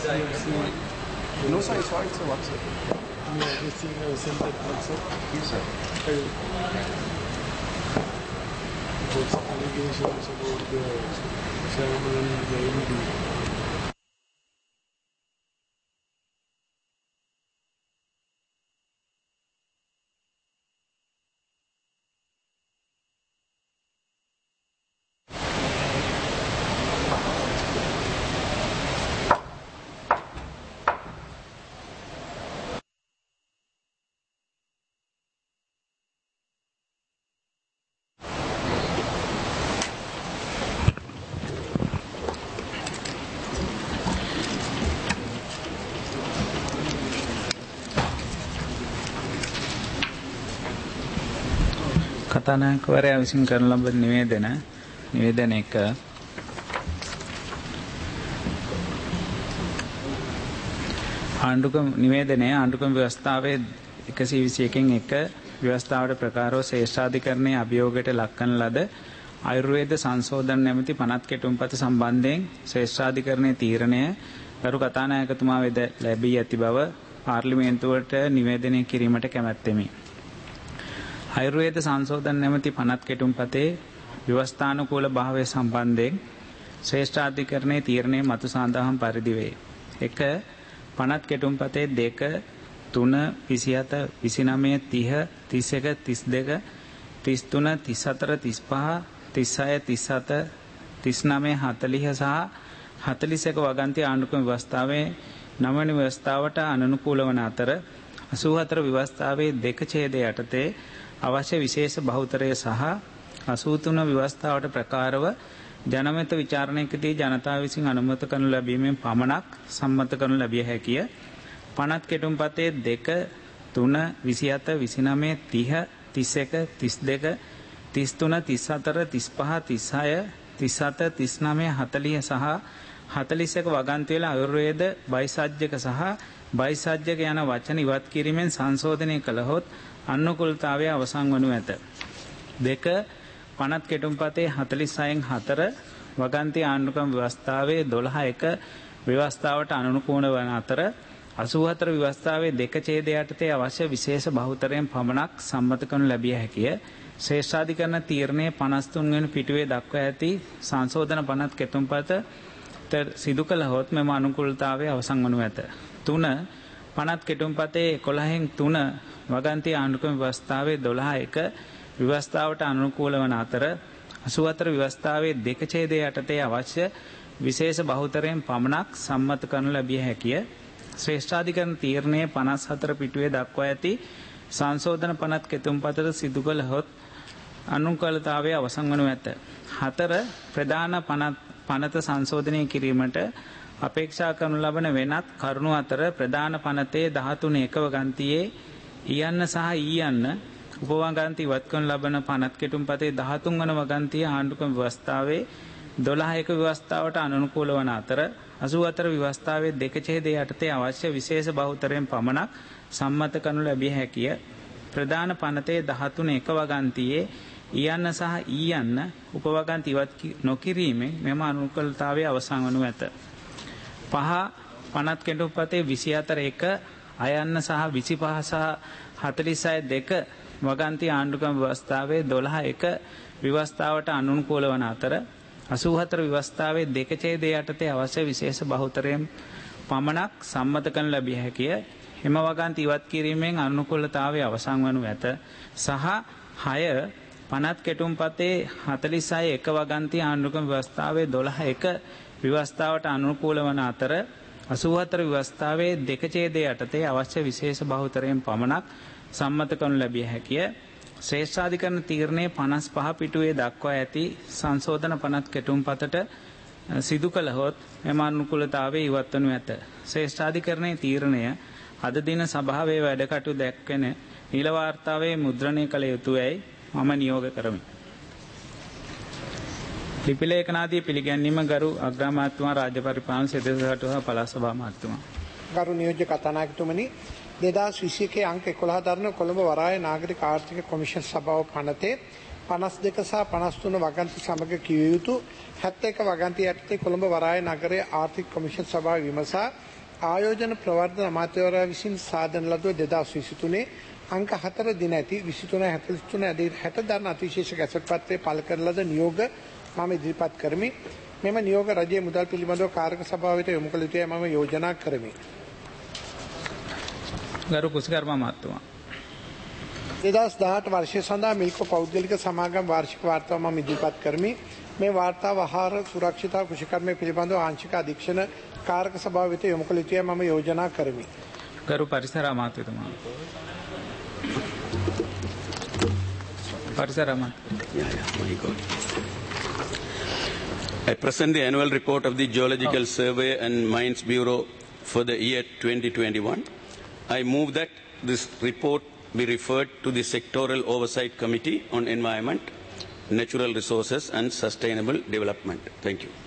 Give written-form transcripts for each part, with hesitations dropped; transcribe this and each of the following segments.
No, sir, I saw it's a WhatsApp. Sent that WhatsApp. Yes, sir. What's allegations about the ceremony in the MD? කතානායකවරයා විසින් කරන ලබන නිවේදන එක ආණ්ඩුක්‍රම ව්‍යවස්ථාවේ 121න් 1 ව්‍යවස්ථාවට ප්‍රකාරව ශ්‍රේෂ්ඨාධිකරණයේ අභියෝගයට ලක් කරන ලද ආයුර්වේද සංශෝධන නැමැති පනත් කෙටුම්පත සම්බන්ධයෙන් ශ්‍රේෂ්ඨාධිකරණයේ තීරණය ගරු කතානායකතුමා වෙත ලැබී ඇති බව පාර්ලිමේන්තුවට නිවේදනය කිරීමට කැමැත්තෙමි. ආයුර්වේද සංශෝධන නැමැති පනත් කෙටුම්පතේ ව්‍යවස්ථානුකූල භාවය සම්බන්ධයෙන් ශ්‍රේෂ්ඨාධිකරණයේ තීරණය මතු සඳහන් පරිදි වේ. 1. පනත් කෙටුම්පතේ 2, 3, 27, 29, 30, 31, 32, 33, 34, 35, 36, 37, 39, 40 සහ 41 වගන්ති ආණ්ඩුක්‍රම ව්‍යවස්ථාවේ 9 වෙනි ව්‍යවස්ථාවට අනනුකූල වන අතර 84 ව්‍යවස්ථාවේ 2 ඡේදය යටතේ අවශ්‍ය විශේෂ බහුතරය සහ 83 ව්‍යවස්ථාවට ප්‍රකාරව ජනමත විචාරණයකදී ජනතාව විසින් අනුමත කරනු ලැබීමෙන් පමණක් සම්මත කරනු ලැබිය හැකිය. පනත් කෙටුම්පතේ 2, 3, 27, 29, 30, 31, 32, 33, 34, 35, 36, 37, 39, 40 සහ 41 වගන්ති වල ආයුර්වේද බයිසජ්ජක සහ බයිසජ්ජක යන වචන ඉවත් කිරීමෙන් සංශෝධනය කළහොත් අනුකූලතාවය අවසන් වනු ඇත. 2. පනත් කෙටුම්පතේ 46න් 4 වගන්ති ආණ්ඩුක්‍රම ව්‍යවස්ථාවේ 12 ව්‍යවස්ථාවට අනුකූල වන අතර 84 ව්‍යවස්ථාවේ 2 ඡේදය යටතේ අවශ්‍ය විශේෂ බහුතරයෙන් පමණක් සම්මත කරනු ලැබිය හැකිය. ශ්‍රේෂ්ඨාධිකරණ තීරණයේ 53 වෙනි පිටුවේ දක්වා ඇති සංශෝධන පනත් කෙටුම්පත සිදු කළහොත් මෙම අනුකූලතාවය අවසන් වනු ඇත. 3. පනත් කෙටුම්පතේ 11න් 3 වගන්ති ආණ්ඩුක්‍රම ව්‍යවස්ථාවේ 12 ව්‍යවස්ථාවට අනුකූල වන අතර 84 ව්‍යවස්ථාවේ 2 ඡේදය යටතේ අවශ්‍ය විශේෂ බහුතරයෙන් පමණක් සම්මත කරනු ලැබිය හැකිය. ශ්‍රේෂ්ඨාධිකරණ තීරණයේ 54 පිටුවේ දක්වා ඇති සංශෝධන පනත් කෙටුම්පතට සිදු කළහොත් අනුකූලතාවය අවසන් වනු ඇත. 4. ප්‍රධාන පනත සංශෝධනය කිරීමට අපේක්ෂා කරනු ලබන වෙනත් කරුණු අතර ප්‍රධාන පනතේ 13 1 වගන්තියේ ඊයන්න සහ ඊයන්න උපවගන්ති ඉවත් කරනු ලබන පනත් කෙටුම්පතේ 13 වන වගන්තිය ආණ්ඩුක්‍රම ව්‍යවස්ථාවේ 12 ව්‍යවස්ථාවට අනුකූල වන අතර 84 ව්‍යවස්ථාවේ 2 ඡේදය යටතේ අවශ්‍ය විශේෂ බහුතරයෙන් පමණක් සම්මත කරනු ලැබිය හැකිය. ප්‍රධාන පනතේ 13 1 වගන්තියේ ඊයන්න සහ ඊයන්න උපවගන්ති ඉවත් නොකිරීමෙන් මෙම අනුකූලතාවය අවසන් වනු ඇත. 5. පනත් කෙටුම්පතේ 24 1 අයන්න සහ 25 සහ 46 2 වගන්ති ආණ්ඩුක්‍රම ව්‍යවස්ථාවේ 12 1 ව්‍යවස්ථාවට අනුකූල වන අතර 84 ව්‍යවස්ථාවේ 2 ඡේදය යටතේ අවශ්‍ය විශේෂ බහුතරයෙන් පමණක් සම්මත කරනු ලැබිය හැකිය. එම වගන්ති ඉවත් කිරීමෙන් අනුකූලතාවය අවසන් වනු ඇත. සහ 6. පනත් කෙටුම්පතේ 46 1 වගන්ති ආණ්ඩුක්‍රම ව්‍යවස්ථාවේ 12 1 ව්‍යවස්ථාවට අනුකූල වන අතර 84 ව්‍යවස්ථාවේ 2 ඡේදය යටතේ අවශ්‍ය විශේෂ බහුතරයෙන් පමණක් සම්මත කරනු ලැබිය හැකිය. ශ්‍රේෂ්ඨාධිකරණ තීරණයේ 55 පිටුවේ දක්වා ඇති සංශෝධන පනත් කෙටුම්පතට සිදු කළහොත් එම අනුකූලතාවය ඉවත් වනු ඇත. ශ්‍රේෂ්ඨාධිකරණයේ තීරණය අද දින සභාවේ වැඩකටයුතු දැක්වෙන නිල වාර්තාවේ මුද්‍රණය කළ යුතුයයි මම නියෝග කරමි. ලිපි ලේඛනාදී පිළිගැනීම ගරු අග්‍රාමාත්‍යතුමා රාජ්‍ය පරිපාලන සෙදෙසට හා පළාත් සභා මහත්මයා. ගරු නියෝජ්‍ය කතානායකතුමනි 2021 අංක 11 දරන කොළඹ වරාය නාගරික ආර්ථික කොමිෂන් සභාව පනතේ 52 සහ 53 වගන්ති සමග කිව යුතු 71 වගන්ති යටතේ කොළඹ වරාය නගරයේ ආර්ථික කොමිෂන් සභාව විමසා ආයෝජන ප්‍රවර්ධන අමාත්‍යවරයා විසින් සාදන ලද 2023 අංක 4 දින ඇති 23 60 දරන අතිශේෂ ගැසට් පත්‍රයේ පළ කරන ලද නියෝග මම ඉදිරිපත් කරමි. මෙම නියෝග රජයේ මුදල් පිළිබඳව කාර්ක සභාව වෙත යොමු කළ යුතුයි මම යෝජනා කරමි. ගරු කුසකර්ම මහත්මයා 2018 වර්ෂය සඳහා මිල්කෝ පෞද්ගලික සමාගම් වාර්ෂික වාර්තාව මම ඉදිරිපත් කරමි. මේ වාර්තාව ආහාර සුරක්ෂිතතාව කෘෂිකර්මය පිළිබඳව ආංශික අධීක්ෂණ කාර්ක සභාව වෙත යොමු කළ යුතුයි මම යෝජනා කරමි. ගරු පරිසර අමාත්‍යතුමා පරිසර අමාත්‍ය I present the annual report of the Geological Survey and Mines Bureau for the year 2021. I move that this report be referred to the Sectoral Oversight Committee on Environment, Natural Resources and Sustainable Development. Thank you.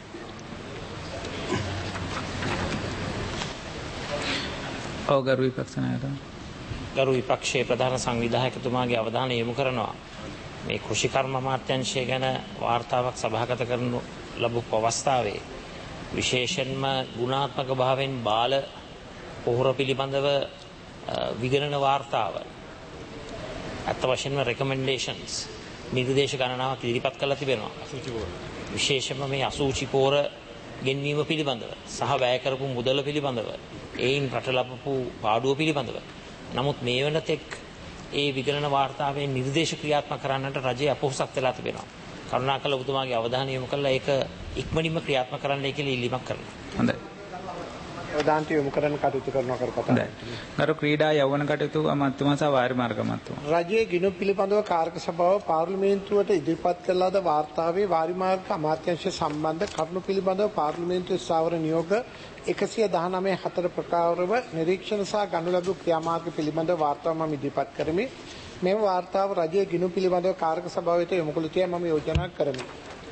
ගරු විපක්ෂ නායක ගරු විපක්ෂයේ ප්‍රධාන සංවිධායකතුමාගේ අවධානය යොමු කරනවා මේ කෘෂිකර්ම අමාත්‍යාංශය ගැන වාර්තාවක් සභාගත කරනු ලැබපු අවස්ථාවේ විශේෂයෙන්ම ගුණාත්මක භාවයෙන් බාල පොහොර පිළිබඳව විගණන වාර්තාව අත් වශයෙන්ම රෙකමෙන්ඩේෂන්ස් නිර්දේශ ගණනාවක් ඉදිරිපත් කරලා තිබෙනවා. විශේෂයෙන්ම මේ අසූචි පොහොර ගෙන්වීම පිළිබඳව සහ වැය කරපු මුදල පිළිබඳව ඒයින් රට ලබපු පාඩුව පිළිබඳව. නමුත් මේ වන තෙක් ඒ විගණන වාර්තාවේ නිර්දේශ ක්‍රියාත්මක කරන්නට රජය අපොහසත් වෙලා තිබෙනවා. කරුණාකර ඔබතුමාගේ අවධානය යොමු කරලා ඒක ඉක්මනින්ම ක්‍රියාත්මක කරන්නයි කියලා ඉල්ලීමක් කරනවා. හොඳයි. අවධානය යොමු කරන්න කටයුතු කරනවා කරපතා. ගරු ක්‍රීඩා යෞවන කටයුතු අමාත්‍යතුමා සහ වාරි මාර්ග අමාත්‍යතුමා. රජයේ ගිණුම් පිළිබඳව කාර්ක සභාව පාර්ලිමේන්තුවට ඉදිරිපත් කළ ලද වාර්තාවේ වාරි මාර්ග අමාත්‍යාංශය සම්බන්ධ කරුණු පිළිබඳව පාර්ලිමේන්තුවේ ස්ථාවර නියෝග 119 ප්‍රකාරව නිරීක්ෂණ සහ ගනු ලැබූ ක්‍රියාමාර්ග පිළිබඳව වාර්තාව මම ඉදිරිපත් කරමි. මෙම වාර්තාව රජයේ ගිණුම් පිළිබඳව කාර්ක සභාව වෙත යොමු කළ යුතුයි මම යෝජනා කරමි.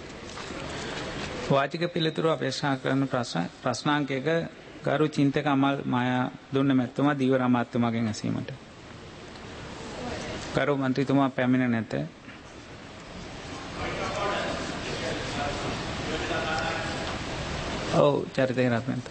වාචික පිළිතුරු අපේක්ෂා කරන ප්‍රශ්නාංකයක ගරු චින්තක අමල් මායා දුන්න මැතිතුමා දීවර අමාත්‍යතුමාගෙන් ඇසීමට. ගරු මන්ත්‍රීතුමා පැමිණ නැත. ඔව් චරිතය රත්නන්ත.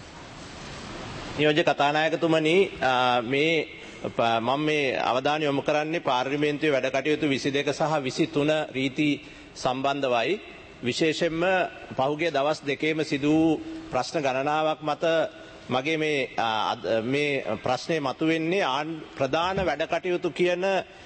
නියෝජ්‍ය කතානායකතුමනි මේ මම මේ අවධානය යොමු කරන්නේ පාර්ලිමේන්තුවේ වැඩ කටයුතු 22 සහ 23 රීති සම්බන්ධවයි. විශේෂයෙන්ම පහුගිය දවස් දෙකේම සිදු වූ ප්‍රශ්න ගණනාවක් මත මගේ මේ ප්‍රශ්නේ මතුවෙන්නේ ප්‍රධාන වැඩ කටයුතු කියන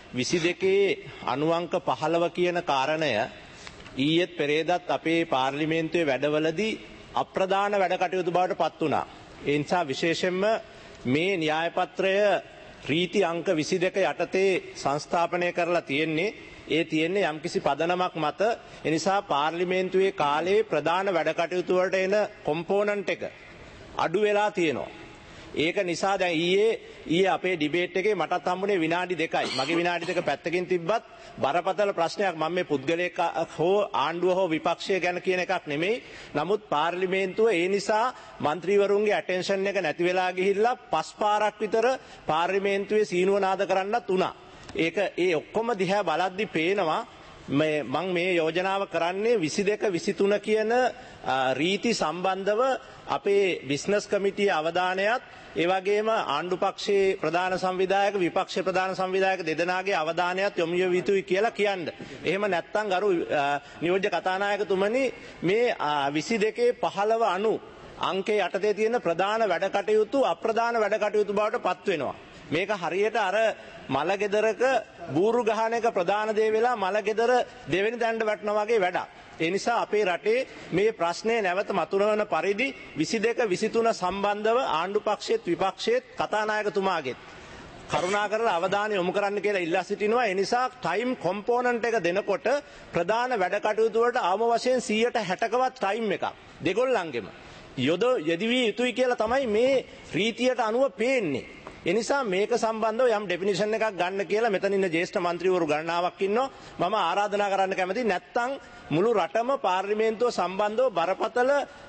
22 අනුඅංක 15 කියන කාරණය ඊයේත් පෙරේදත් අපේ පාර්ලිමේන්තුවේ වැඩවලදී අප්‍රධාන වැඩ කටයුතු බවට පත් වුණා. ඒ නිසා විශේෂයෙන්ම මේ න්‍යාය පත්‍රය රීති අංක 22 යටතේ සංස්ථාපනය කරලා තියෙන්නේ යම්කිසි පදනමක් මත. ඒ නිසා පාර්ලිමේන්තුවේ කාලේ ප්‍රධාන වැඩ කටයුතු වලට එන කොම්පෝනන්ට් එක අඩු වෙලා තියෙනවා. ඒක නිසා දැන් ඊයේ අපේ ඩිබේට් එකේ මටත් හම්බුනේ විනාඩි 2යි. මගේ විනාඩි 2 පැත්තකින් තිබ්බත් බරපතල ප්‍රශ්නයක් මම මේ පුද්ගලයෙක් හෝ ආණ්ඩුව හෝ විපක්ෂය ගැන කියන එකක් නෙමෙයි. නමුත් පාර්ලිමේන්තුව ඒ නිසා മന്ത്രിවරුන්ගේ ඇටෙන්ෂන් එක නැති වෙලා ගිහිල්ලා 5 පාරක් විතර පාර්ලිමේන්තුවේ සීනුව නාද කරන්නත් උනා. ඒ ඔක්කොම දිහා බලද්දි පේනවා මම මේ යෝජනාව කරන්නේ 22 23 කියන රීති සම්බන්ධව අපේ බිස්නස් කමිටියේ අවධානයත් ඒ වගේම ආණ්ඩු පක්ෂයේ ප්‍රධාන සංවිධායක විපක්ෂයේ ප්‍රධාන සංවිධායක දෙදෙනාගේ අවධානයත් යොමු යුතුයි කියලා කියන්නේ. එහෙම නැත්නම් ගරු නියෝජ්‍ය කතානායකතුමනි මේ 22 15 අනු අංකයේ යටතේ තියෙන ප්‍රධාන වැඩ කටයුතු අප්‍රධාන වැඩ කටයුතු බවට පත් වෙනවා. මේක හරියට අර මලගෙදරක බූරු ගහන එක ප්‍රධාන දේ වෙලා මලගෙදර දෙවෙනි තැනට වැටෙනවා වගේ වැඩක්. ඒ නිසා අපේ රටේ මේ ප්‍රශ්නේ නැවත මතුවන පරිදි 22 23 සම්බන්ධව ආණ්ඩු පක්ෂයේත් විපක්ෂයේත් කතානායකතුමාගෙත් කරුණාකරලා අවධානය යොමු කරන්න කියලා ඉල්ලා සිටිනවා. ඒ නිසා ටයිම් කොම්පෝනන්ට් එක දෙනකොට ප්‍රධාන වැඩ කටයුතු වලට ආම වශයෙන් 160කවත් ටයිම් එකක් දෙගොල්ලන්ගෙම යෙදවිය යුතුයි කියලා තමයි මේ රීතියට අනුව පේන්නේ. ඒ නිසා මේක සම්බන්ධව යම් ඩෙෆිනිෂන් එකක් ගන්න කියලා මෙතන ඉන්න ජ්‍යෙෂ්ඨ මන්ත්‍රීවරු ගණනාවක් ඉන්නවා. මම ආරාධනා කරන්න කැමතියි නැත්තම් මුළු රටම පාර්ලිමේන්තුව සම්බන්ධව බරපතල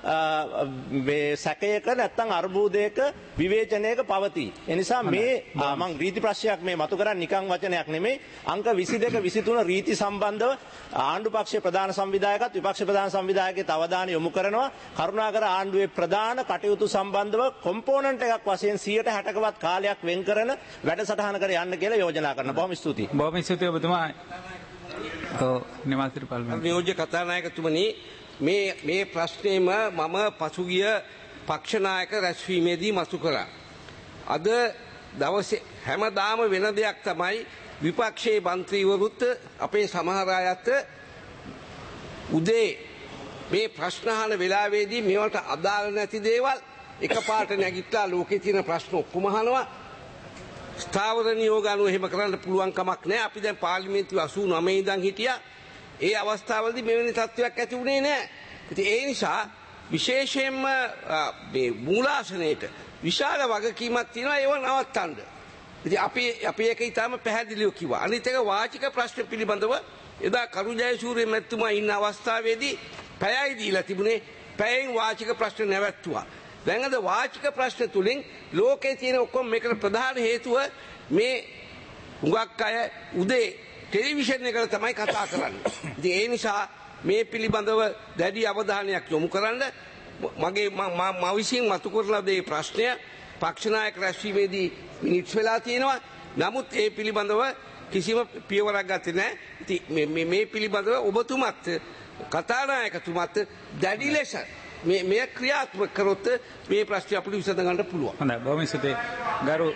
සැකයක නැත්තම් අර්බුදයක විවේචනයක පවතී. ඒ නිසා මේ මම රීති ප්‍රශ්නයක් මේ මතු කරන්නේ නිකන් වචනයක් නෙමෙයි. අංක 22 23 රීති සම්බන්ධව ආණ්ඩු පක්ෂයේ ප්‍රධාන සංවිධායකත් විපක්ෂ ප්‍රධාන සංවිධායකගේ අවධානය යොමු කරනවා. කරුණාකර ආණ්ඩුවේ ප්‍රධාන කටයුතු සම්බන්ධව කොම්පෝනන්ට් එකක් වශයෙන් 160කවත් කාලයක් වෙන් කරන වැඩසටහන කර යන්න කියලා යෝජනා කරනවා. බොහොම ස්තුතියි. බොහොම ස්තුතියි ඔබතුමා. නිවාසිත පාර්ලිමේන්තු නියෝජ්‍ය කතානායකතුමනි මේ ප්‍රශ්නේම මම පසුගිය පක්ෂ නායක රැස්වීමේදී මතු කළා. අද දවසේ හැමදාම වෙන දෙයක් තමයි විපක්ෂයේ മന്ത്രിවරුත් අපේ සමහර අයත් උදේ මේ ප්‍රශ්න අහන වෙලාවේදී මේවට අදාළ නැති දේවල් එකපාරට නැගිටලා ලෝකේ තියෙන ප්‍රශ්න ඔක්කොම අහනවා. ස්ථාවර නියෝග අනුව එහෙම කරන්න පුළුවන් කමක් නැහැ. අපි දැන් පාර්ලිමේන්තුව 89 ඉඳන් හිටියා. ඒ අවස්ථාවලදී මෙවැනි තත්ත්වයක් ඇති වුණේ නැහැ. ඉතින් ඒ නිසා විශේෂයෙන්ම මේ මූලාසනයේට විශාල වගකීමක් තියෙනවා ඒව නවත්තන්න. ඉතින් අපි ඒක ඊටම පැහැදිලිව කිව්වා. අනිත් එක වාචික ප්‍රශ්න පිළිබඳව එදා කරු ජයසූරිය මැතිතුමා ඉන්න අවස්ථාවේදී පැයයි දීලා තිබුණේ. පැයෙන් වාචික ප්‍රශ්න නැවැත්තුවා. දැන් අද වාචික ප්‍රශ්න තුලින් ලෝකේ තියෙන ඔක්කොම මේකට ප්‍රධාන හේතුව මේ හුඟක් අය උදේ ටෙලිවිෂන් එකට තමයි කතා කරන්නේ. ඉතින් ඒ නිසා මේ පිළිබඳව දැඩි අවධානයක් යොමු කරන්න මගේ මම විසින් මතු කරලා දෙය ප්‍රශ්නය පක්ෂ නායක රැස්වීමේදී මිනිත්ස් වෙලා තියෙනවා. නමුත් ඒ පිළිබඳව කිසිම පියවරක් ගත්තේ නැහැ. ඉතින් මේ පිළිබඳව ඔබතුමත් කතානායකතුමත් දැඩි ලෙස මේ ක්‍රියාත්මක කරොත් මේ ප්‍රශ්නේ අපිට විසඳ ගන්න පුළුවන්. හොඳයි බොහොම ස්තුතියි. ගරු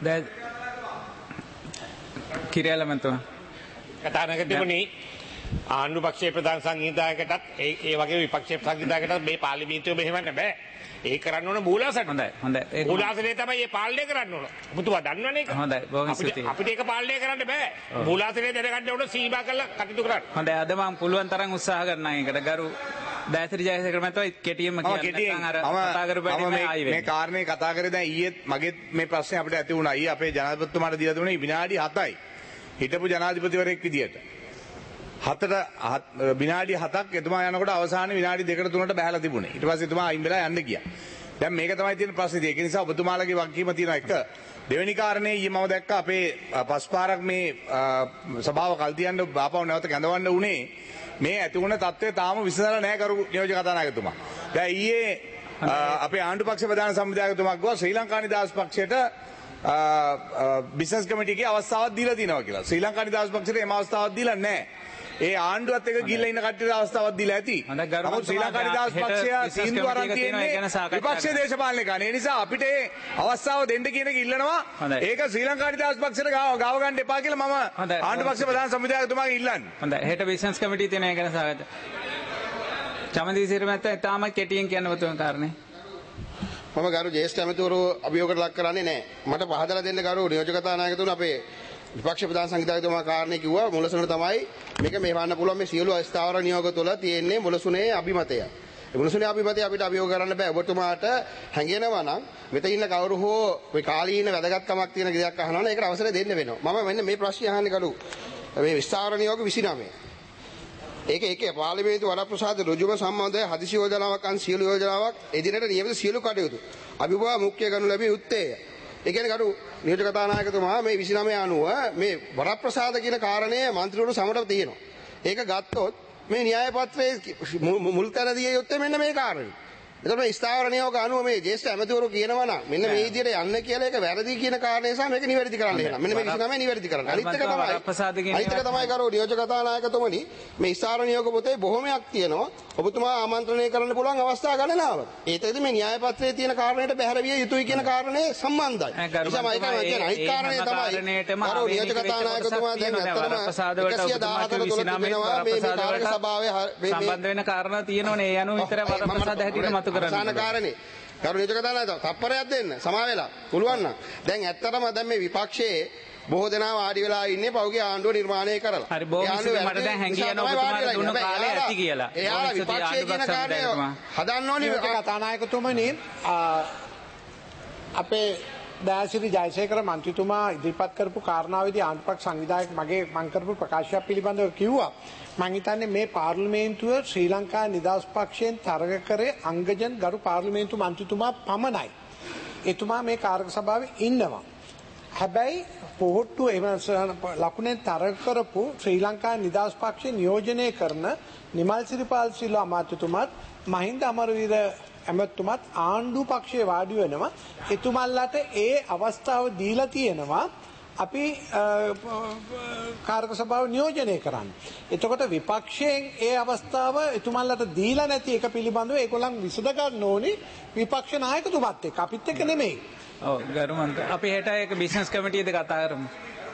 කිරියාලමන්තුමා. කතානායකතුමනි ආණ්ඩු පක්ෂයේ ප්‍රධාන සංවිධායකටත් ඒ වගේ විපක්ෂයේ සංවිධායකටත් මේ පාර්ලිමේන්තුව මෙහෙවන්න බෑ. ඒ කරන්න ඕන මූලාසන. හොඳයි. මූලාසනේ තමයි මේ පාලනය කරන්න ඕන. ඔබතුමා දන්නවනේ ඒක. හොඳයි බොහොම ස්තුතියි. අපිට ඒක පාලනය කරන්න බෑ. මූලාසනේ දැනගන්න ඕන සීමා කරලා කටයුතු කරන්න. හොඳයි අද මම පුළුවන් තරම් උත්සාහ කරනවා ඒකට. ගරු දයසිරි ජයසේකර මහත්මයා කෙටියෙන්ම මේ කාරණේ කතා කරේ දැන් ඊයේ මගේ මේ ප්‍රශ්නේ අපිට ඇති වුණා. ඊයේ අපේ ජනාධිපතිතුමාට දීලා දුන්නේ විනාඩි 7යි. හිටපු ජනාධිපතිවරයෙක් විදියට. විනාඩි 7ක් එතුමා යනකොට අවසානයේ විනාඩි 2කට 3ට බහැලා තිබුණේ. ඊට පස්සේ එතුමා අයින් වෙලා යන්න ගියා. දැන් මේක තමයි තියෙන ප්‍රශ්නේ. ඒක නිසා ඔබතුමාලගේ වගකීම තියෙන එක. දෙවෙනි කාරණේ ඊයේ මම දැක්කා අපේ පස්පාරක් මේ සභාව කල් තියන්න බාපව නැවත කැඳවන්න උනේ. මේ ඇති වුණ තත්ත්වය තාම විසඳලා නැහැ කරු නියෝජ්‍ය කතානායකතුමා. දැන් ඊයේ අපේ ආණ්ඩු පක්ෂ ප්‍රධාන සංවිධායකතුමා ගියා ශ්‍රී ලංකා නිදහස් පක්ෂයට බිස්නස් කමිටියගේ අවස්ථාවක් දීලා තිනවා කියලා. ශ්‍රී ලංකා නිදහස් පක්ෂයට එම අවස්ථාවක් දීලා නැහැ. ඒ ආණ්ඩුවත් එක ගිහිල්ලා ඉන්න කට්ටියට අවස්ථාවක් දීලා ඇති. නමුත් ශ්‍රී ලංකා නිදහස් පක්ෂය තීන්දුව අරන් තියෙන්නේ විපක්ෂයේ දේශපාලනය කරන. ඒ නිසා අපිට ඒ අවස්ථාව දෙන්න කියන එක ඉල්ලනවා. ඒක ශ්‍රී ලංකා නිදහස් පක්ෂයට ගාව ගන්න එපා කියලා මම ආණ්ඩු පක්ෂ ප්‍රධාන සංවිධායකතුමාගෙන් ඉල්ලන්නේ. හොඳයි. හෙට බිස්නස් කමිටිය තියෙන එක ගැන සාකච්ඡා. චමන්දිසිරි මහත්තයා තාම කෙටියෙන් කියන්න වතුන කාරණේ. මම ගරු ජ්‍යෙෂ්ඨ ඇමතිවරු අභියෝගකට ලක් කරන්නේ නැහැ. මට පහදලා දෙන්න ගරු නියෝජ්‍ය කතානායකතුමා අපේ විපක්ෂ ප්‍රධාන සංවිධායකතුමා කාරණේ කිව්වා මුලසුන තමයි මේක මෙහෙවන්න පුළුවන් මේ සියලු අස්ථාවර නියෝග තුළ තියෙන්නේ මුලසුනේ අභිමතය. ඒ මුලසුනේ අභිමතය අපිට අභියෝග කරන්න බෑ. ඔබතුමාට හැංගෙනවා නම් මෙතන ඉන්න කවුරු හෝ මේ කාලීන වැදගත්කමක් තියෙන දෙයක් අහනවා නම් ඒකට අවසර දෙන්න වෙනවා. මම මෙන්න මේ ප්‍රශ්නේ අහන්නේ ගරු මේ විස්තාර නියෝග 29. ඒකේ පාර්ලිමේන්තු වරප්‍රසාද ඍජුව සම්බන්ධය හදිසි යෝජනාවක් අන් සියලු යෝජනාවක් එදිනට නියමිත සියලු කටයුතු අභිභවා මුඛ්‍ය ගනු ලැබී යුත්තේය. ඒ කියන්නේ ගරු නියෝජ්‍ය කතානායකතුමා මේ 29 අනුව මේ වරප්‍රසාද කියන කාරණය മന്ത്രിවරු සමට තියෙනවා. ඒක ගත්තොත් මේ න්‍යාය පත්‍රයේ මුල් තැන දිය යුත්තේ මෙන්න මේ කාරණේ. එතකොට මේ ස්ථාවර නියෝග අනුව මේ ජ්‍යෙෂ්ඨ ඇමතිවරු කියනවා නම් මෙන්න මේ විදිහට යන්න කියලා ඒක වැරදි කියන කාරණේ නිසා මේක නිවැරදි කරන්න එහෙනම්. මෙන්න මේ 29 නිවැරදි කරන්න. අනිත් එක තමයි ගරු නියෝජ්‍ය කතානායකතුමනි මේ ස්ථාවර නියෝග පොතේ බොහොමයක් තියෙනවා. ඔබතුමා ආමන්ත්‍රණය කරන්න පුළුවන් අවස්ථා ගණනාවක්. ඒකෙදි මේ න්‍යාය පත්‍රයේ තියෙන කාරණයට බැහැර විය යුතුයි කියන කාරණේ සම්බන්ධයි. නිසා මම කියන්නේ අනිත් කාරණේ තමයි ගරු නියෝජ්‍ය කතානායකතුමා දැන් ඇත්තටම 114 මේ කාර්ය සභාවේ සම්බන්ධ වෙන කාරණා තියෙනවනේ. ඒ අනුව විතර වරප්‍රසාද හැටියට මතු අවසාන කාරණේ කරු නියෝජ්‍ය කතානායක තප්පරයක් දෙන්න සමා වෙලා පුළුවන් නම් දැන් ඇත්තටම දැන් මේ විපක්ෂයේ බොහෝ දෙනා වාඩි වෙලා ඉන්නේ පෞගේ ආණ්ඩුව නිර්මාණය කරලා. හරි බොහොම ස්තුතියි මට දැන් හැංගියන ඔබතුමාට දුන්න කාලය ඇති කියලා. එයා විපක්ෂයේ කියන කාරණේ හදන්න ඕනේ කතානායකතුමනි අපේ දයාසිරි ජයසේකර මන්ත්‍රීතුමා ඉදිරිපත් කරපු කාරණාවේදී ආණ්ඩුපක්ෂ සංවිධායක මම කරපු ප්‍රකාශයක් පිළිබඳව කිව්වා මම හිතන්නේ මේ පාර්ලිමේන්තුව ශ්‍රී ලංකා නිදහස් පක්ෂයෙන් තරග කරේ අංගජන් ගරු පාර්ලිමේන්තු මන්ත්‍රීතුමා පමණයි. එතුමා මේ කාර්ක සභාවේ ඉන්නවා. හැබැයි පොහොට්ටු ලකුණෙන් තරග කරපු ශ්‍රී ලංකා නිදහස් පක්ෂය නියෝජනය කරන නිමල් සිරිපාල් සිල්වා අමාත්‍යතුමාත් මහින්ද අමරවීර ඇමතුමත් ආණ්ඩු පක්ෂයේ වාඩි වෙනවා. එතුමන්ලට ඒ අවස්ථාව දීලා තියෙනවා අපි කාර්ක සභාව නියෝජනය කරන්න. එතකොට විපක්ෂයෙන් ඒ අවස්ථාව එතුමන්ලට දීලා නැති එක පිළිබඳව ඒගොල්ලන් විසඳ ගන්න ඕනේ විපක්ෂ නායකතුමත් එක්ක අපිත් එක්ක නෙමෙයි. ඔව් ගරු මන්ත්‍රී අපි හෙට ඒක බිස්නස් කමිටියේද කතා කරමු.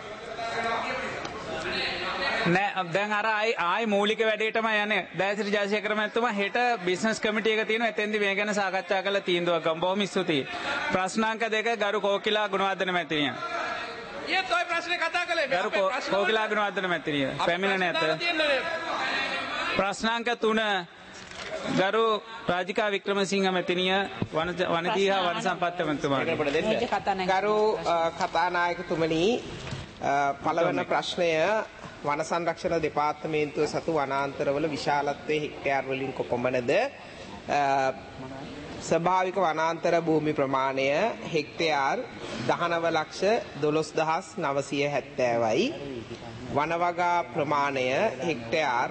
නෑ දැන් අර ආයි මූලික වැඩේටම යන්නේ දයාසිරි ජයසේකර මහත්මයා හෙට බිස්නස් කමිටි එක තියෙනවා එතෙන්දි මේ ගැන සාකච්ඡා කරලා තීන්දුවක් ගමු. බොහොම ස්තුතියි. ප්‍රශ්නාංක 2 ගරු කෝකිලා ගුණවර්ධන මැතිණිය. ඊයේ toy ප්‍රශ්නේ කතා කළේ ගරු කෝකිලා ගුණවර්ධන මැතිණිය. පැමිණ නැත. ප්‍රශ්නාංක 3 ගරු රාජිකා වික්‍රමසිංහ මැතිණිය වනදී හා වන සම්පත් මැතිතුමා. ගරු කතානායකතුමනි පළවෙනි ප්‍රශ්නය වන සංරක්ෂණ දෙපාර්තමේන්තුව සතු වනාන්තරවල විශාලත්වයේ හෙක්ටයාර් වලින් කොපමණද? ස්වභාවික වනාන්තර භූමි ප්‍රමාණය හෙක්ටයාර් 19,12,970යි. වනවගා ප්‍රමාණය හෙක්ටයාර්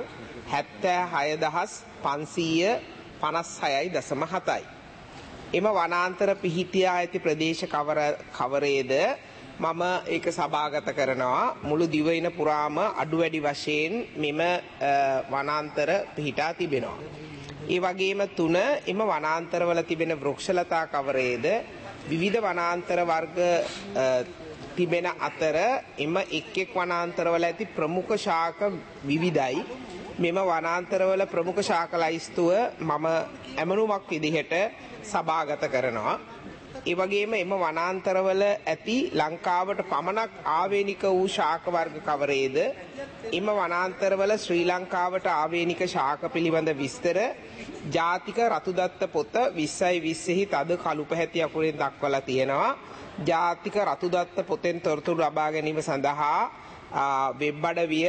76,556.7යි. එම වනාන්තර පිහිටියා ඇති ප්‍රදේශ කවරේද? මම ඒක සභාගත කරනවා. මුළු දිවයින පුරාම අඩු වැඩි වශයෙන් මෙම වනාන්තර පිහිටා තිබෙනවා. ඒ වගේම 3 එම වනාන්තරවල තිබෙන වෘක්ෂලතා කවරේද? විවිධ වනාන්තර වර්ග තිබෙන අතර එම එක් වනාන්තරවල ඇති ප්‍රමුඛ ශාක විවිධයි. මෙම වනාන්තරවල ප්‍රමුඛ ශාක ලයිස්තුව මම ඇමනුමක් විදිහට සභාගත කරනවා. ඒ වගේම එම වනාන්තරවල ඇති ලංකාවට පමණක් ආවේනික වූ ශාක වර්ග කවරේද? එම වනාන්තරවල ශ්‍රී ලංකාවට ආවේනික ශාක පිළිබඳ විස්තර ජාතික රතුදත්ත පොත 20/20හි තද කළු පැහැති අකුරෙන් දක්වලා තියෙනවා. ජාතික රතුදත්ත පොතෙන් තොරතුරු ලබා ගැනීම සඳහා වෙබ් අඩවිය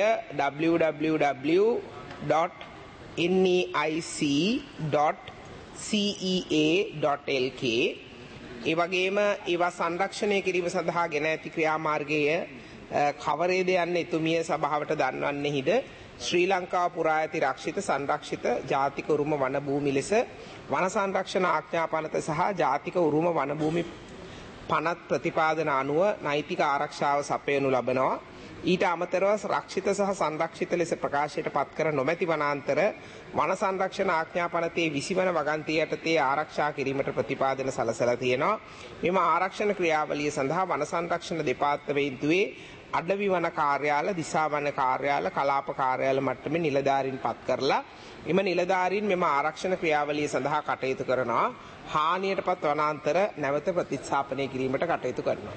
www.neic.cea.lk. ඒ වගේම ඒවා සංරක්ෂණය කිරීම සඳහා ගෙන ඇති ක්‍රියාමාර්ගය කවරේද යන්න එතුමිය සභාවට දන්වන්නේහිද? ශ්‍රී ලංකාව පුරා ඇති රක්ෂිත සංරක්ෂිත ජාතික උරුම වන භූමි ලෙස වන සංරක්ෂණ ආඥා පනත සහ ජාතික උරුම වන භූමි පනත් ප්‍රතිපාදන අනුව නෛතික ආරක්ෂාව සපයනු ලබනවා. ඊට අමතරව රක්ෂිත සහ සංරක්ෂිත ලෙස ප්‍රකාශයට පත් කර නොමැති වනාන්තර වන සංරක්ෂණ ආඥා පනතේ 20 වන වගන්තිය යටතේ ආරක්ෂා කිරීමට ප්‍රතිපාදන සලසලා තියෙනවා. මෙම ආරක්ෂණ ක්‍රියාවලිය සඳහා වන සංරක්ෂණ දෙපාර්තමේන්තුවේ අඩවි වන කාර්යාල, දිසා වන කාර්යාල, කලාප කාර්යාල මට්ටමේ නිලධාරීන් පත් කරලා එම නිලධාරීන් මෙම ආරක්ෂණ ක්‍රියාවලිය සඳහා කටයුතු කරනවා. හානියටපත් වනාන්තර නැවත ප්‍රතිස්ථාපනය කිරීමට කටයුතු කරනවා.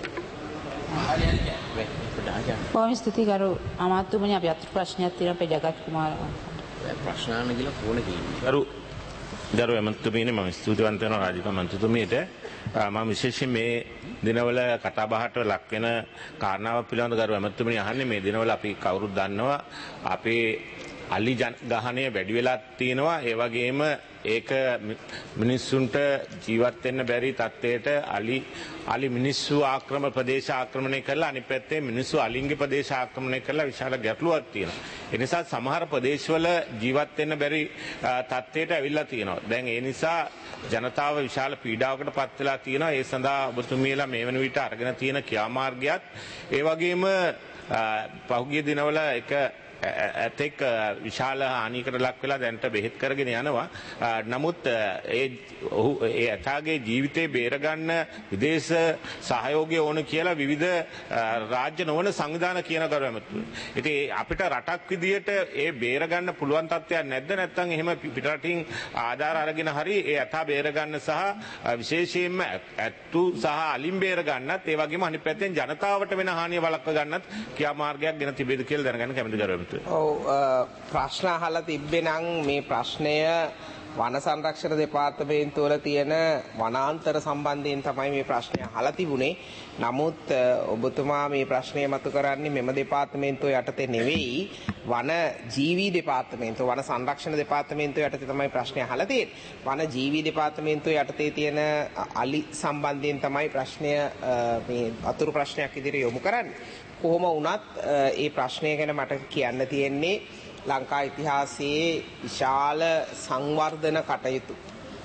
බොහොම ස්තුතියි ගරු අමාත්‍යතුමනි. අපි අත් ප්‍රශ්නයක් තියෙනවා අපේ ජගත් කුමාර ප්‍රශ්නාන කියලා ෆෝන තියෙනවා. ගරු ඇමතුමියනි මම ස්තුතිවන්ත වෙනවා රාජිකා මන්ත්‍රීතුමියට. මම විශේෂයෙන් මේ දිනවල කතාබහට ලක් වෙන කාරණාවක් පිළිබඳව ගරු ඇමතුමියනි අහන්නේ. මේ දිනවල අපි කවුරුත් දන්නවා අපේ අලි ගහණය වැඩි වෙලා තියෙනවා. ඒ වගේම ඒක මිනිස්සුන්ට ජීවත් වෙන්න බැරි තත්ත්වයට අලි මිනිස්සු ප්‍රදේශ ආක්‍රමණය කරලා අනිත් පැත්තේ මිනිස්සු අලින්ගේ ප්‍රදේශ ආක්‍රමණය කරලා විශාල ගැටලුවක් තියෙනවා. ඒ නිසා සමහර ප්‍රදේශවල ජීවත් වෙන්න බැරි තත්ත්වයට ඇවිල්ලා තියෙනවා. දැන් ඒ නිසා ජනතාව විශාල පීඩාවකට පත් වෙලා තියෙනවා. ඒ සඳහා ඔබතුමියලා මේ වෙන විට අරගෙන තියෙන ක්‍රියාමාර්ගයත් ඒ වගේම පහුගිය දිනවල එක ඇතෙක් විශාල හානියකට ලක් වෙලා දැන්ට බෙහෙත් කරගෙන යනවා. නමුත් ඒ ඇතාගේ ජීවිතේ බේරගන්න විදේශ සහයෝගය ඕන කියලා විවිධ රාජ්‍ය නොවන සංවිධාන කියන කරුව ඇමතුමනි. ඉතින් අපිට රටක් විදියට ඒ බේරගන්න පුළුවන් තත්ත්වයක් නැද්ද? නැත්නම් එහෙම පිටරටින් ආධාර අරගෙන හරි ඒ ඇතා බේරගන්න සහ විශේෂයෙන්ම ඇත්තු සහ අලින් බේරගන්නත් ඒ වගේම අනිත් පැත්තෙන් ජනතාවට වෙන හානිය වළක්ව ගන්නත් ක්‍රියාමාර්ගයක් ගෙන තිබෙද කියලා දැනගන්න කැමති කරුව ඇමතුමනි. ප්‍රශ්න අහලා තිබ්බේ නම් මේ ප්‍රශ්නය වන සංරක්ෂණ දෙපාර්තමේන්තුවල තියෙන වනාන්තර සම්බන්ධයෙන් තමයි මේ ප්‍රශ්නය අහලා තිබුණේ. නමුත් ඔබතුමා මේ ප්‍රශ්නය මතු කරන්නේ මෙම දෙපාර්තමේන්තුව යටතේ නෙවෙයි වන ජීවී දෙපාර්තමේන්තුව වන සංරක්ෂණ දෙපාර්තමේන්තුව යටතේ තමයි ප්‍රශ්නය අහලා තියෙන්නේ. වන ජීවී දෙපාර්තමේන්තුව යටතේ තියෙන අලි සම්බන්ධයෙන් තමයි ප්‍රශ්නය මේ අතුරු ප්‍රශ්නයක් ඉදිරියට යොමු කරන්නේ. කොහොම වුණත් ඒ ප්‍රශ්නය ගැන මට කියන්න තියෙන්නේ ලංකා ඉතිහාසයේ විශාල සංවර්ධන කටයුතු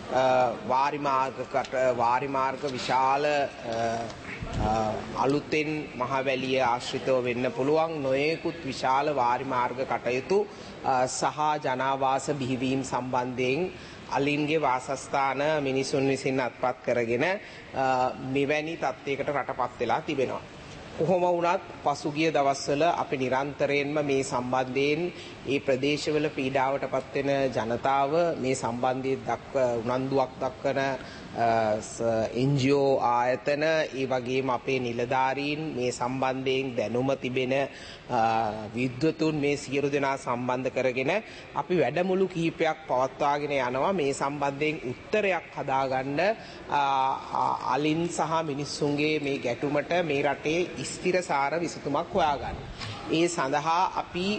වාරිමාර්ග විශාල අලුතෙන් මහවැලිය ආශ්‍රිතව වෙන්න පුළුවන් නොයෙකුත් විශාල වාරිමාර්ග කටයුතු සහ ජනාවාස බිහිවීම සම්බන්ධයෙන් අලින්ගේ වාසස්ථාන මිනිසුන් විසින් අත්පත් කරගෙන මෙවැනි තත්ත්වයකට රටපත් වෙලා තිබෙනවා. කොහොම වුණත් පසුගිය දවස්වල අපි නිරන්තරයෙන්ම මේ සම්බන්ධයෙන් ඒ ප්‍රදේශවල පීඩාවටපත් වෙන ජනතාව මේ සම්බන්ධයෙන් උනන්දුවක් දක්වන NGO ආයතන ඒ වගේම අපේ නිලධාරීන් මේ සම්බන්ධයෙන් දැනුම තිබෙන විද්වතුන් මේ සියලු දෙනා සම්බන්ධ කරගෙන අපි වැඩමුළු කිහිපයක් පවත්වාගෙන යනවා මේ සම්බන්ධයෙන් උත්තරයක් හදාගන්න අලින් සහ මිනිස්සුන්ගේ මේ ගැටුමට මේ රටේ ස්ථිරසාර විසඳුමක් හොයාගන්න. ඒ සඳහා අපි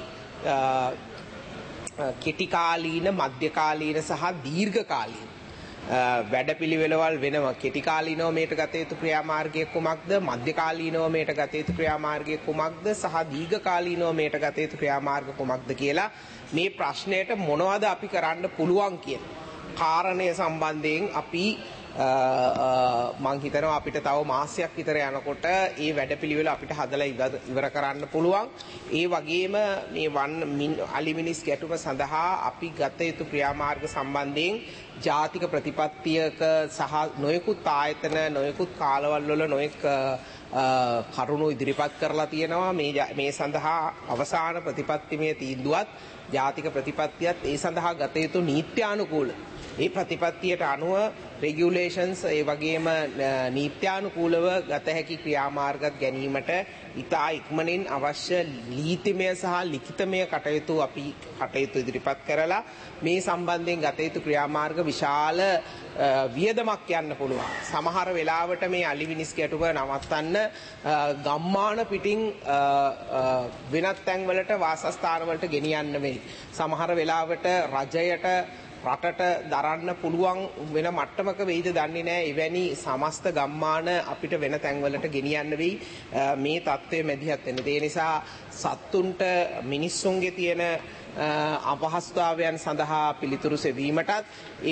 කෙටිකාලීන මධ්‍යකාලීන සහ දීර්ඝකාලීන වැඩපිළිවෙළවල් වෙනවා. කෙටිකාලීනව මේට ගත යුතු ක්‍රියාමාර්ගය කුමක්ද, මධ්‍යකාලීනව මේට ගත යුතු ක්‍රියාමාර්ගය කුමක්ද සහ දීර්ඝකාලීනව මේට ගත යුතු ක්‍රියාමාර්ග කුමක්ද කියලා මේ ප්‍රශ්නයට මොනවද අපි කරන්න පුළුවන් කියන කාරණය සම්බන්ධයෙන් අපි මං හිතනවා අපිට තව මාසයක් විතර යනකොට ඒ වැඩපිළිවෙල අපිට හදලා ඉවර කරන්න පුළුවන්. ඒ වගේම මේ අලි මිනිස් ගැටුම සඳහා අපි ගත යුතු ක්‍රියාමාර්ග සම්බන්ධයෙන් ජාතික ප්‍රතිපත්තියක සහ නොයෙකුත් ආයතන නොයෙකුත් කාලවල වල නොයෙක් කරුණු ඉදිරිපත් කරලා තියෙනවා. මේ සඳහා අවසාන ප්‍රතිපත්තිමය තීන්දුවත් ජාතික ප්‍රතිපත්තියත් ඒ සඳහා ගත යුතු නීත්‍යානුකූල ඒ ප්‍රතිපත්තියට අනුව රෙගියුලේෂන්ස් ඒ වගේම නීත්‍යානුකූලව ගත හැකි ක්‍රියාමාර්ගත් ගැනීමට ඉතා ඉක්මනින් අවශ්‍ය නීතිමය සහ ලිඛිතමය කටයුතු අපි ඉදිරිපත් කරලා මේ සම්බන්ධයෙන් ගත යුතු ක්‍රියාමාර්ග විශාල වියදමක් යන්න පුළුවන්. සමහර වෙලාවට මේ අලි මිනිස් ගැටුම නවත්තන්න ගම්මාන පිටින් වෙනත් තැන්වලට වාසස්ථානවලට ගෙනියන්න වෙයි. සමහර වෙලාවට රජයට රටට දරන්න පුළුවන් වෙන මට්ටමක වෙයිද දන්නේ නැහැ. එවැනි සමස්ත ගම්මාන අපිට වෙන තැන්වලට ගෙනියන්න වෙයි මේ තත්ත්වය මැදිහත් වෙන්න. ඒ නිසා සත්තුන්ට මිනිස්සුන්ගේ තියෙන අපහසුතාවයන් සඳහා පිළිතුරු සෙවීමටත් ඒ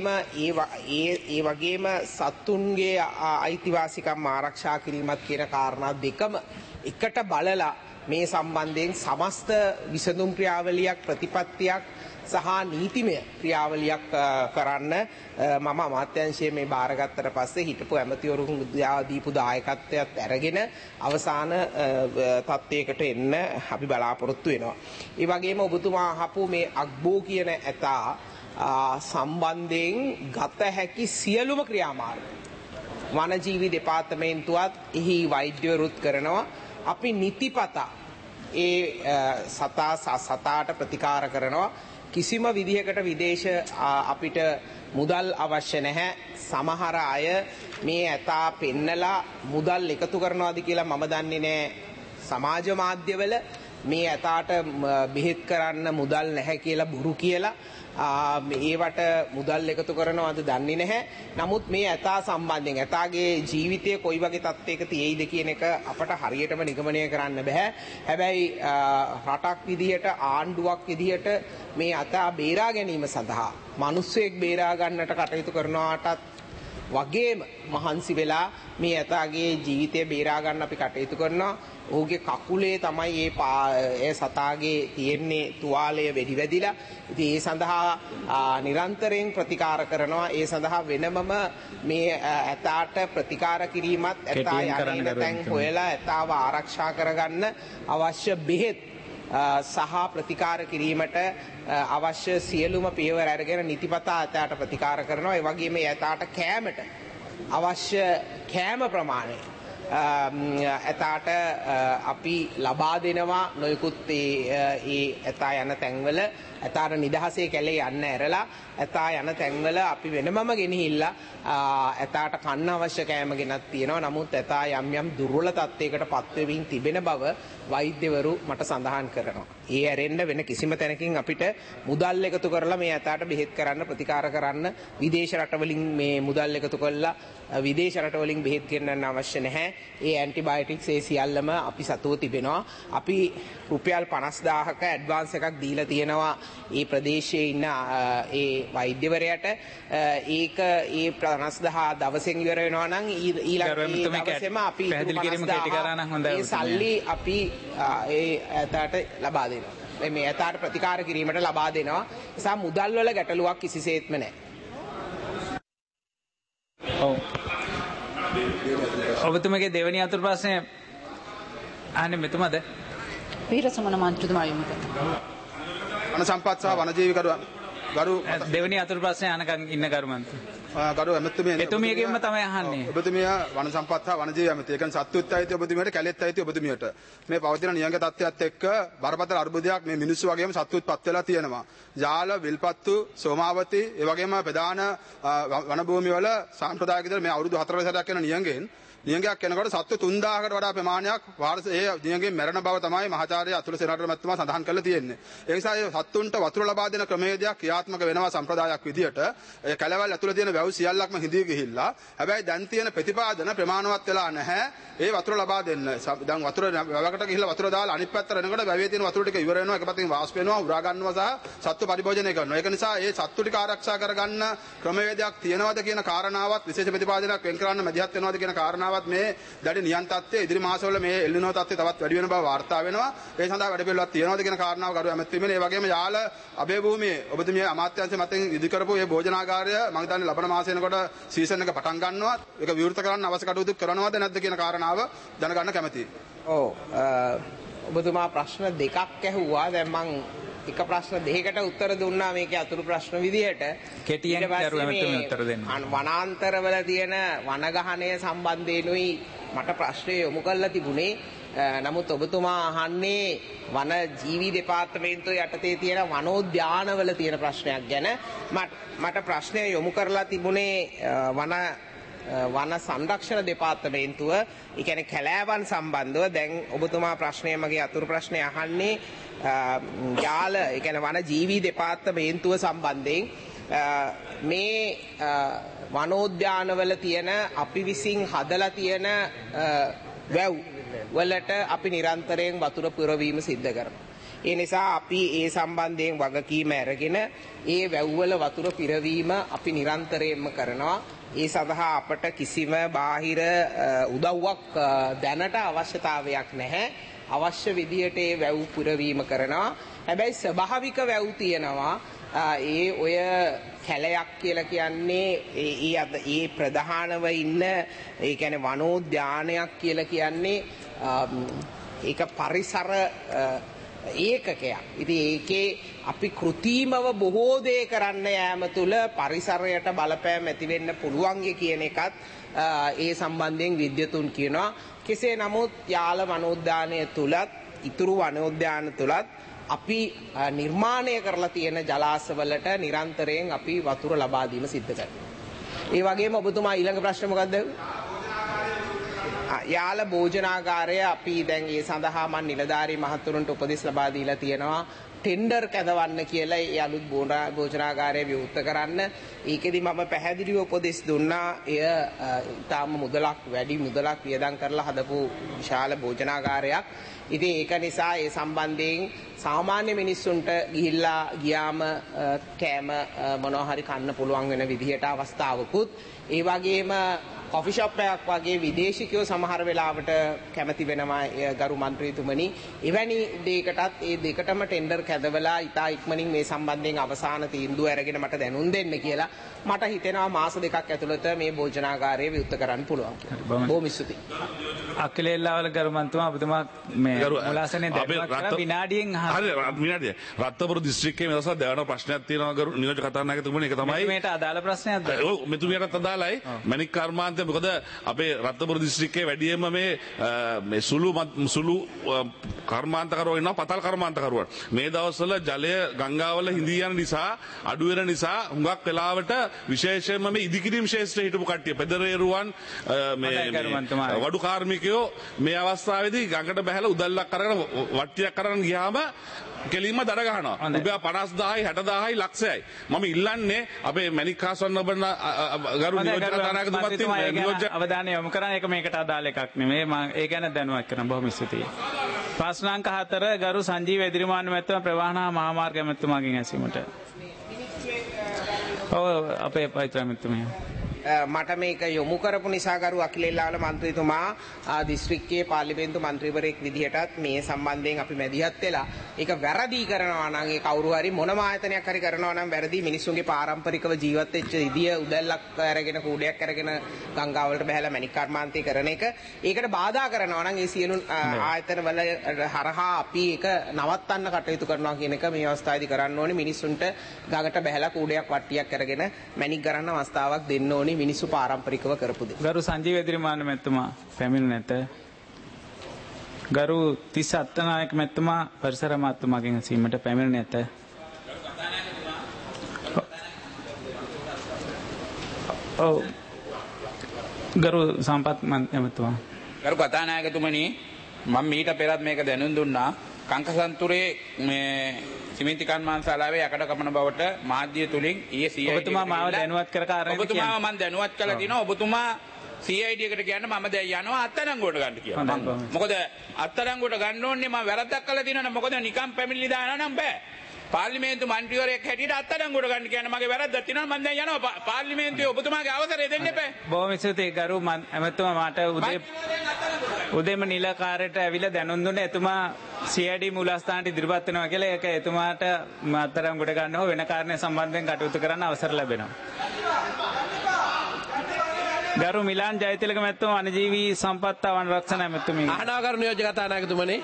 වගේම සත්තුන්ගේ අයිතිවාසිකම් ආරක්ෂා කිරීමත් කියන කාරණා දෙකම එකට බලලා මේ සම්බන්ධයෙන් සමස්ත විසඳුම් ක්‍රියාවලියක් ප්‍රතිපත්තියක් සහ නීතිමය ක්‍රියාවලියක් කරන්න මම අමාත්‍යාංශයේ මේ බාරගත්තට පස්සේ හිටපු ඇමතිවරුන් දීපු දායකත්වයක් අරගෙන අවසාන තත්ත්වයකට එන්න අපි බලාපොරොත්තු වෙනවා. ඒ වගේම ඔබතුමා අහපු මේ අග්බෝ කියන ඇතා සම්බන්ධයෙන් ගත හැකි සියලුම ක්‍රියාමාර්ග වනජීවි දෙපාර්තමේන්තුවත් එහි වෛද්‍යවරුත් කරනවා. අපි නිතිපතා ඒ සතාට ප්‍රතිකාර කරනවා. කිසිම විදිහකට විදේශ අපිට මුදල් අවශ්‍ය නැහැ. සමහර අය මේ ඇතා පෙන්නලා මුදල් එකතු කරනවාද කියලා මම දන්නේ නැහැ. සමාජ මාධ්‍යවල මේ ඇතාට බෙහෙත් කරන්න මුදල් නැහැ කියලා බොරු කියලා ඒවට මුදල් එකතු කරනවද දන්නේ නැහැ. නමුත් මේ ඇතා සම්බන්ධයෙන් ඇතාගේ ජීවිතය කොයි වගේ තත්ත්වයක තියෙයිද කියන එක අපට හරියටම නිගමනය කරන්න බෑ. හැබැයි රටක් විදිහට ආණ්ඩුවක් විදිහට මේ ඇතා බේරා ගැනීම සඳහා මිනිස්සෙක් බේරා ගන්නට කටයුතු කරනවාටත් වගේම මහන්සි වෙලා මේ ඇතාගේ ජීවිතය බේරා ගන්න අපි කටයුතු කරනවා. ඔහුගේ කකුලේ තමයි ඒ සතාගේ තියෙන්නේ තුවාලය වෙඩි වැදිලා. ඉතින් ඒ සඳහා නිරන්තරයෙන් ප්‍රතිකාර කරනවා. ඒ සඳහා වෙනමම මේ ඇතාට ප්‍රතිකාර කිරීමත් ඇතා යන්නේ තැන් හොයලා ඇතාව ආරක්ෂා කරගන්න අවශ්‍ය බෙහෙත් සහ ප්‍රතිකාර කිරීමට අවශ්‍ය සියලුම පියවර අරගෙන නිතිපතා ඇතාට ප්‍රතිකාර කරනවා. ඒ වගේම ඇතාට කෑමට අවශ්‍ය කෑම ප්‍රමාණය ඇතාට අපි ලබා දෙනවා. නොයෙකුත් ඒ ඇතා යන තැන්වල ඇතාට නිදහසේ කැලේ යන්න ඇරලා ඇතා යන තැන්වල අපි වෙනමම ගෙනහිල්ලා ඇතාට කන්න අවශ්‍ය කෑම ගෙනත් තියෙනවා. නමුත් ඇතා යම් යම් දුර්වල තත්යකට පත්වෙමින් තිබෙන බව වෛද්‍යවරු මට සඳහන් කරනවා. ඒ ඇරෙන්න වෙන කිසිම තැනකින් අපිට මුදල් එකතු කරලා මේ ඇතාට බෙහෙත් කරන්න ප්‍රතිකාර කරන්න විදේශ රටවලින් මේ මුදල් එකතු කරලා විදේශ රටවලින් බෙහෙත් ගෙන්නන්න අවශ්‍ය නැහැ. ඒ ඇන්ටිබයොටික්ස් ඒ සියල්ලම අපි සතුව තිබෙනවා. අපි රුපියල් 50000ක ඇඩ්වාන්ස් එකක් දීලා තියෙනවා ඒ ප්‍රදේශයේ ඉන්න ඒ වෛද්‍යවරයාට. ඒක ඒ 50000 දවසෙන් ඉවර වෙනවා නම් ඊළඟ දවසේම අපි ඒ සල්ලි අපි ඒ ඇතාට ලබා දෙනවා. මේ ඇතාට ප්‍රතිකාර කිරීමට ලබා දෙනවා. නිසා මුදල් වල ගැටලුවක් කිසිසේත්ම නැහැ. ඔබතුමගේ දෙවැනි අතුරු ප්‍රශ්නය අහන්නේ මෙතුමද? වීරසමන මන්ත්‍රීතුමා යොමු කරනවා. වන සම්පත් සහ වනජීවි ගරු දෙවැනි අතුරු ප්‍රශ්නය අහනකම් ඉන්න ගරු මන්ත්‍රී. ගරු ඇමතුමිය එතුමියගෙන්ම තමයි අහන්නේ. ඔබතුමිය වන සම්පත් සහ වනජීවි ඇමතිය. ඒ කියන්නේ සත්තුත් අයිති ඔබතුමියට කැලෙත් අයිති ඔබතුමියට. මේ පවතින නියංග තත්ත්වයක් එක්ක බරපතල අර්බුදයක් මේ මිනිස්සු වගේම සත්තුත් පත් වෙලා තියෙනවා. ජාල, විල්පත්තු, සෝමාවති, ඒ වගේම ප්‍රධාන වන භූමි වල සාම්ප්‍රදායික විදිහට මේ අවුරුදු 4 වසරයක් යන නියංගෙන් නියංගයක් යනකොට සත්තු 3000කට වඩා ප්‍රමාණයක් වාර්ෂ ඒ නියංගෙන් මැරෙන බව තමයි මහාචාර්ය අතුල සේනාරත්න මහත්මයා සඳහන් කරලා තියෙන්නේ. ඒ නිසා මේ සත්තුන්ට වතුර ලබා දෙන ක්‍රමවේදයක් ක්‍රියාත්මක වෙනවා සම්ප්‍රදායක් විදියට. ඒ කැලවල් ඇතුළේ තියෙන වැව් සියල්ලක්ම හිඳී ගිහිල්ලා. හැබැයි දැන් තියෙන ප්‍රතිපාදන ප්‍රමාණවත් වෙලා නැහැ. ඒ වතුර ලබා දෙන්න. දැන් වතුර වැවකට ගිහිල්ලා වතුර දාලා අනිත් පැත්තට එනකොට වැවේ තියෙන වතුර ටික ඉවර වෙනවා. එක පැත්තකින් වාෂ්ප වෙනවා, උරා ගන්නවා සහ සත්තු පරිභෝජනය කරනවා. ඒක නිසා මේ සත්තු ටික ආරක්ෂා කරගන්න ක්‍රමවේදයක් තියෙනවද කියන කාරණාවත් විශේෂ ප්‍රතිපාදනයක් වෙන් කරන්න මැදිහත් වෙනවද කියන කාරණාවත් මේ නියන් තත්ත්වයේ ඉදිරි මාසවල මේ එල්නිනෝ තත්ත්වය තවත් වැඩි වෙන බව වාර්තා වෙනවා. ඒ සඳහා වැඩ පිළිවෙලක් තියෙනවද කියන කාරණාව ගරු ඇමතිතුමනි. ඒ වගේම යාල අබේ භූමියේ ඔබතුමිය අමාත්‍යාංශ මතින් ඉදි කරපු මේ භෝජනාගාරය මම හිතන්නේ ලබන මාසෙ වෙනකොට සීසන් එක පටන් ගන්නවා. ඒක විවෘත කරන්න අවශ්‍ය කටයුතු කරනවද නැද්ද කියන කාරණාව දැනගන්න කැමතියි. ඔව් ඔබතුමා ප්‍රශ්න දෙකක් ඇහුවා. දැන් මම එක ප්‍රශ්න දෙකකට උත්තර දුන්නා මේකේ අතුරු ප්‍රශ්න විදිහට. කෙටියෙන් කරු ඇමතුමනි උත්තර දෙන්න. වනාන්තරවල තියෙන වනගහනය සම්බන්ධයෙන්ුයි මට ප්‍රශ්නය යොමු කරලා තිබුණේ. නමුත් ඔබතුමා අහන්නේ වන ජීවි දෙපාර්තමේන්තුව යටතේ තියෙන වනෝද්‍යානවල තියෙන ප්‍රශ්නයක් ගැන. මට ප්‍රශ්නය යොමු කරලා තිබුණේ වන සංරක්ෂණ දෙපාර්තමේන්තුව, ඒ කියන්නේ කැලෑවන් සම්බන්ධව. දැන් ඔබතුමා ප්‍රශ්නය මගේ අතුරු ප්‍රශ්නය අහන්නේ යාල, ඒ කියන්නේ වන ජීවි දෙපාර්තමේන්තුව සම්බන්ධයෙන්. මේ වනෝද්‍යානවල තියෙන අපි විසින් හදලා තියෙන වැව් වලට අපි නිරන්තරයෙන් වතුර පුරවීම සිද්ධ කරනවා. ඒ නිසා අපි ඒ සම්බන්ධයෙන් වගකීම අරගෙන ඒ වැව්වල වතුර පිරවීම අපි නිරන්තරයෙන්ම කරනවා. ඒ සඳහා අපට කිසිම බාහිර උදව්වක් දැනට අවශ්‍යතාවයක් නැහැ. අවශ්‍ය විදියට ඒ වැව් පුරවීම කරනවා. හැබැයි ස්වභාවික වැව් තියෙනවා. ඒ ඔය කැලයක් කියලා කියන්නේ ඒ ප්‍රධානව ඉන්න ඒ කියන්නේ වනෝද්‍යානයක් කියලා කියන්නේ ඒක පරිසර ඒකකයක්. ඉතින් ඒකේ අපි කෘත්‍රිමව බොහෝ දේ කරන්න යාම තුළ පරිසරයට බලපෑම් ඇති වෙන්න පුළුවන් කියන එකත් ඒ සම්බන්ධයෙන් විද්‍යතුන් කියනවා. කෙසේ නමුත් යාල වනෝද්‍යානය තුලත් ඉතුරු වනෝද්‍යාන තුලත් අපි නිර්මාණය කරලා තියෙන ජලාශවලට නිරන්තරයෙන් අපි වතුර ලබා දීම සිද්ධ කරනවා. ඒ වගේම ඔබතුමා ඊළඟ ප්‍රශ්න මොකක්ද? යාල භෝජනාගාරය අපි දැන් ඒ සඳහා මම නිලධාරී මහතුරුන්ට උපදෙස් ලබා දීලා තියෙනවා. ටෙන්ඩර් කැදවන්න කියලා ඒ අලුත් භෝජනාගාරය විවෘත කරන්න. ඒකෙදි මම පැහැදිලිව උපදෙස් දුන්නා. එය ඊටාම වැඩි මුදලක් වියදම් කරලා හදපු විශාල භෝජනාගාරයක්. ඉතින් ඒක නිසා ඒ සම්බන්ධයෙන් සාමාන්‍ය මිනිස්සුන්ට ගිහිල්ලා ගියාම කෑම මොනවා හරි කන්න පුළුවන් වෙන විදිහට අවස්ථාවකුත්, ඒ වගේම කොෆි ෂොප් එකක් වගේ විදේශිකයෝ සමහර වෙලාවට කැමති වෙනවා ගරු මන්ත්‍රීතුමනි. එවැනි දෙයකටත් ඒ දෙකටම ටෙන්ඩර් කැදවලා ඉතා ඉක්මනින් මේ සම්බන්ධයෙන් අවසාන තීන්දුව අරගෙන මට දැනුම් දෙන්න කියලා. මට හිතෙනවා මාස දෙකක් ඇතුළත මේ භෝජනාගාරය විවෘත කරන්න පුළුවන් කියලා. බොහොම ස්තුතියි. අකිලෙල්ලාවල ගරු මන්ත්‍රීතුමා ඔබතුමා මේ මුලාසනේ දැක්වලා කරා විනාඩියෙන් හරි විනාඩිය. රත්නපුර දිස්ත්‍රික්කයේ මේ දවස්වල දැවන ප්‍රශ්නයක් තියෙනවා ගරු නියෝජ්‍ය කතානායකතුමනි. ඒක තමයි මේට අදාළ ප්‍රශ්නයක්ද? ඔව් මෙතුමියටත් අදාළයි. මණික් කර්මාන්ත මොකද අපේ රත්නපුර දිස්ත්‍රික්කයේ වැඩියෙන්ම මේ සුළු කර්මාන්තකරුවෝ ඉන්නවා පතල් කර්මාන්තකරුවෝ. මේ දවස්වල ජලය ගංගාවල හිඳී යන නිසා අඩු වෙන නිසා හුඟක් වෙලාවට විශේෂයෙන්ම මේ ඉදිකිරීම ශේෂ්ත්‍රයේ හිටපු කට්ටිය පෙදරේරුවන් වඩු කාර්මිකයෝ මේ අවස්ථාවේදී ගඟට බහැලා උදැල්ලක් අරගෙන වට්ටියක් අරගෙන ගියාම කෙලින්ම දඩ ගහනවා. රුපියල් 50000යි 60000යි ලක්ෂයයි. මම ඉල්ලන්නේ අපේ මැණික් කාසවන්න ඔබන ගරු නියෝජ්‍ය කතානායකතුමත් අවධානය යොමු කරන එක මේකට අදාළ එකක් නෙමෙයි. මම ඒ ගැන දැනුවත් කරන්න බොහොම ස්තුතියි. ප්‍රශ්නාංක 4 ගරු සංජීව එදිරිමාන මැතිතුමා ප්‍රවාහන මහාමාර්ග මැතිතුමාගෙන් ඇසීමට. ඔව් අපේ පවිත්‍ර මැතිතුමා. මට මේක යොමු කරපු නිසා ගරු අකිලෙල්ලාවල මන්ත්‍රීතුමා දිස්ත්‍රික්කයේ පාර්ලිමේන්තු මන්ත්‍රීවරයෙක් විදිහටත් මේ සම්බන්ධයෙන් අපි මැදිහත් වෙලා ඒක වැරදි කරනවා නම් ඒ කවුරු හරි මොනම ආයතනයක් හරි කරනවා නම් වැරදි මිනිස්සුන්ගේ පාරම්පරිකව ජීවත් වෙච්ච ඉදිය උදැල්ලක් අරගෙන කූඩයක් අරගෙන ගංගා වලට බහැලා මැණික් කර්මාන්තය කරන එක ඒකට බාධා කරනවා නම් ඒ සියලු ආයතන වල හරහා අපි ඒක නවත්තන්න කටයුතු කරනවා කියන එක මේ අවස්ථාවේදී කරන්න ඕනේ. මිනිස්සුන්ට ගඟට බහැලා කූඩයක් වට්ටියක් අරගෙන මැණික් ගන්න අවස්ථාවක් දෙන්න ඕනේ. මිනිස්සු පාරම්පරිකව කරපු දේ. ගරු සංජීව එදිරිමාන මැතිතුමා පැමිණ නැත. ගරු තිස්ස අත්තනායක මැතිතුමා පරිසර අමාත්‍යතුමාගෙන් ඇසීමට පැමිණ නැත. ඔව් ගරු සම්පත් මැතිතුමා. ගරු කතානායකතුමනි මම මීට පෙරත් මේක දැනුම් දුන්නා. කංකසන්තුරේ මේ සිමෙන්ති කර්මාන්තශාලාවේ යකඩ කපන බවට මාධ්‍ය තුලින් ඊයේ CID ඔබතුමා මාව දැනුවත් කර කාරණේ ඔබතුමාව මම දැනුවත් කළා තියෙනවා. ඔබතුමා CID එකට කියන්න මම දැන් යනවා අත්අඩංගුවට ගන්න කියලා. මොකද අත්අඩංගුවට ගන්න ඕනේ මම වැරද්දක් කළා තියෙනවා. මොකද නිකම් පැමිණිලි දානවා නම් බෑ. පාර්ලිමේන්තු මන්ත්‍රීවරයෙක් හැටියට අත්අඩංගුවට ගන්න කියන්නේ මගේ වැරද්දක් තියෙනවා. මම දැන් යනවා පාර්ලිමේන්තුවේ ඔබතුමාගේ අවසරය දෙන්න එපා. බොහොම ස්තුතියි ගරු ඇමතුමා මට උදේම නිලකාරයට ඇවිල්ලා දැනුම් දුන්නේ එතුමා CID මූලස්ථානට ඉදිරිපත් වෙනවා කියලා. ඒක එතුමාට අත්අඩංගුවට ගන්න හෝ වෙන කාරණේ සම්බන්ධයෙන් කටයුතු කරන්න අවසර ලැබෙනවා. ගරු මිලාන් ජයතිලක මැතිතුමා වනජීවී සම්පත් වනරක්ෂණ ඇමතුමිය. අහනාගරු නියෝජ්‍ය කතානායකතුමනි.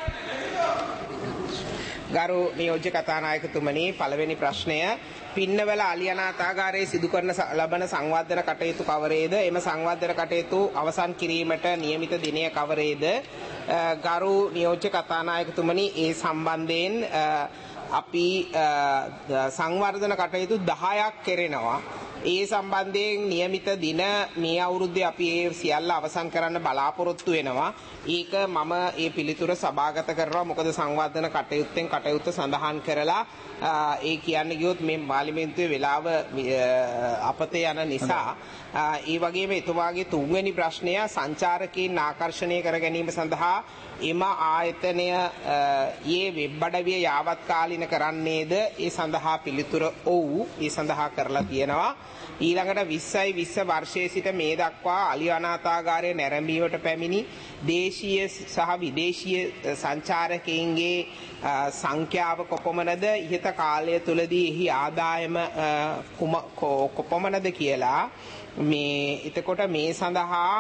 ගරු නියෝජ්‍ය කතානායකතුමනි පළවෙනි ප්‍රශ්නය පින්නවල අලියනාතාගාරයේ සිදු කරන ලබන සංවර්ධන කටයුතු කවරේද? එම සංවර්ධන කටයුතු අවසන් කිරීමට නියමිත දිනය කවරේද? ගරු නියෝජ්‍ය කතානායකතුමනි ඒ සම්බන්ධයෙන් අපි සංවර්ධන කටයුතු 10ක් කෙරෙනවා. ඒ සම්බන්ධයෙන් નિયમિત දින මේ අවුරුද්දේ අපි ඒ සියල්ල අවසන් කරන්න බලාපොරොත්තු වෙනවා. ඒක මම ඒ පිළිතුර සභාගත කරනවා. මොකද සංවර්ධන කටයුත්තෙන් කටයුත්ත සඳහන් කරලා ඒ කියන්නේ ගියොත් මේ පාර්ලිමේන්තුවේ වෙලාව අපතේ යන නිසා ඒ වගේම එතුමාගේ තුන්වෙනි ප්‍රශ්නය සංචාරකයන් ආකර්ෂණය කර ගැනීම සඳහා එම ආයතනය යේ වෙබ් අඩවිය යාවත්කාලින කරන්නේද? ඒ සඳහා පිළිතුර ඔව්. ඒ සඳහා කරලා තියෙනවා. ඊළඟට 20යි 20 වර්ෂයේ සිට මේ දක්වා අලි අනාථාගාරය නැරඹීමට පැමිණි දේශීය සහ විදේශීය සංචාරකයන්ගේ සංඛ්‍යාව කොපමණද? ඉහත කාලය තුලදී එහි ආදායම කොපමණද කියලා මේ එතකොට මේ සඳහා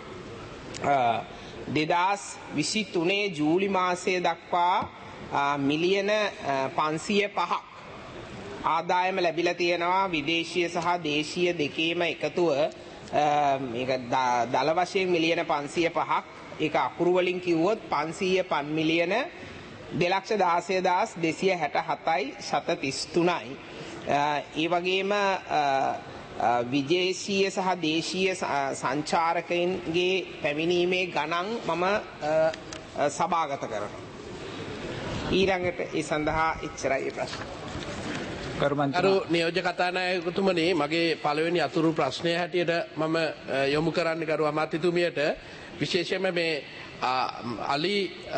2023 ජූලි මාසය දක්වා මිලියන 505ක් ආදායම ලැබිලා තියෙනවා. විදේශීය සහ දේශීය දෙකේම එකතුව මේක දල වශයෙන් මිලියන 505ක්. ඒක අකුරු වලින් කිව්වොත් 505 මිලියන 2,16,267යි 733යි. ඒ වගේම විදේශීය සහ දේශීය සංචාරකයන්ගේ පැමිණීමේ ගණන් මම සභාගත කරනවා. ඊළඟට ඒ සඳහා ඉච්චරයි ප්‍රශ්න. ගරු නියෝජ්‍ය කතානායකතුමනි මගේ පළවෙනි අතුරු ප්‍රශ්නය හැටියට මම යොමු කරන්න ගරු අමාත්‍යතුමියට විශේෂයෙන්ම මේ අලි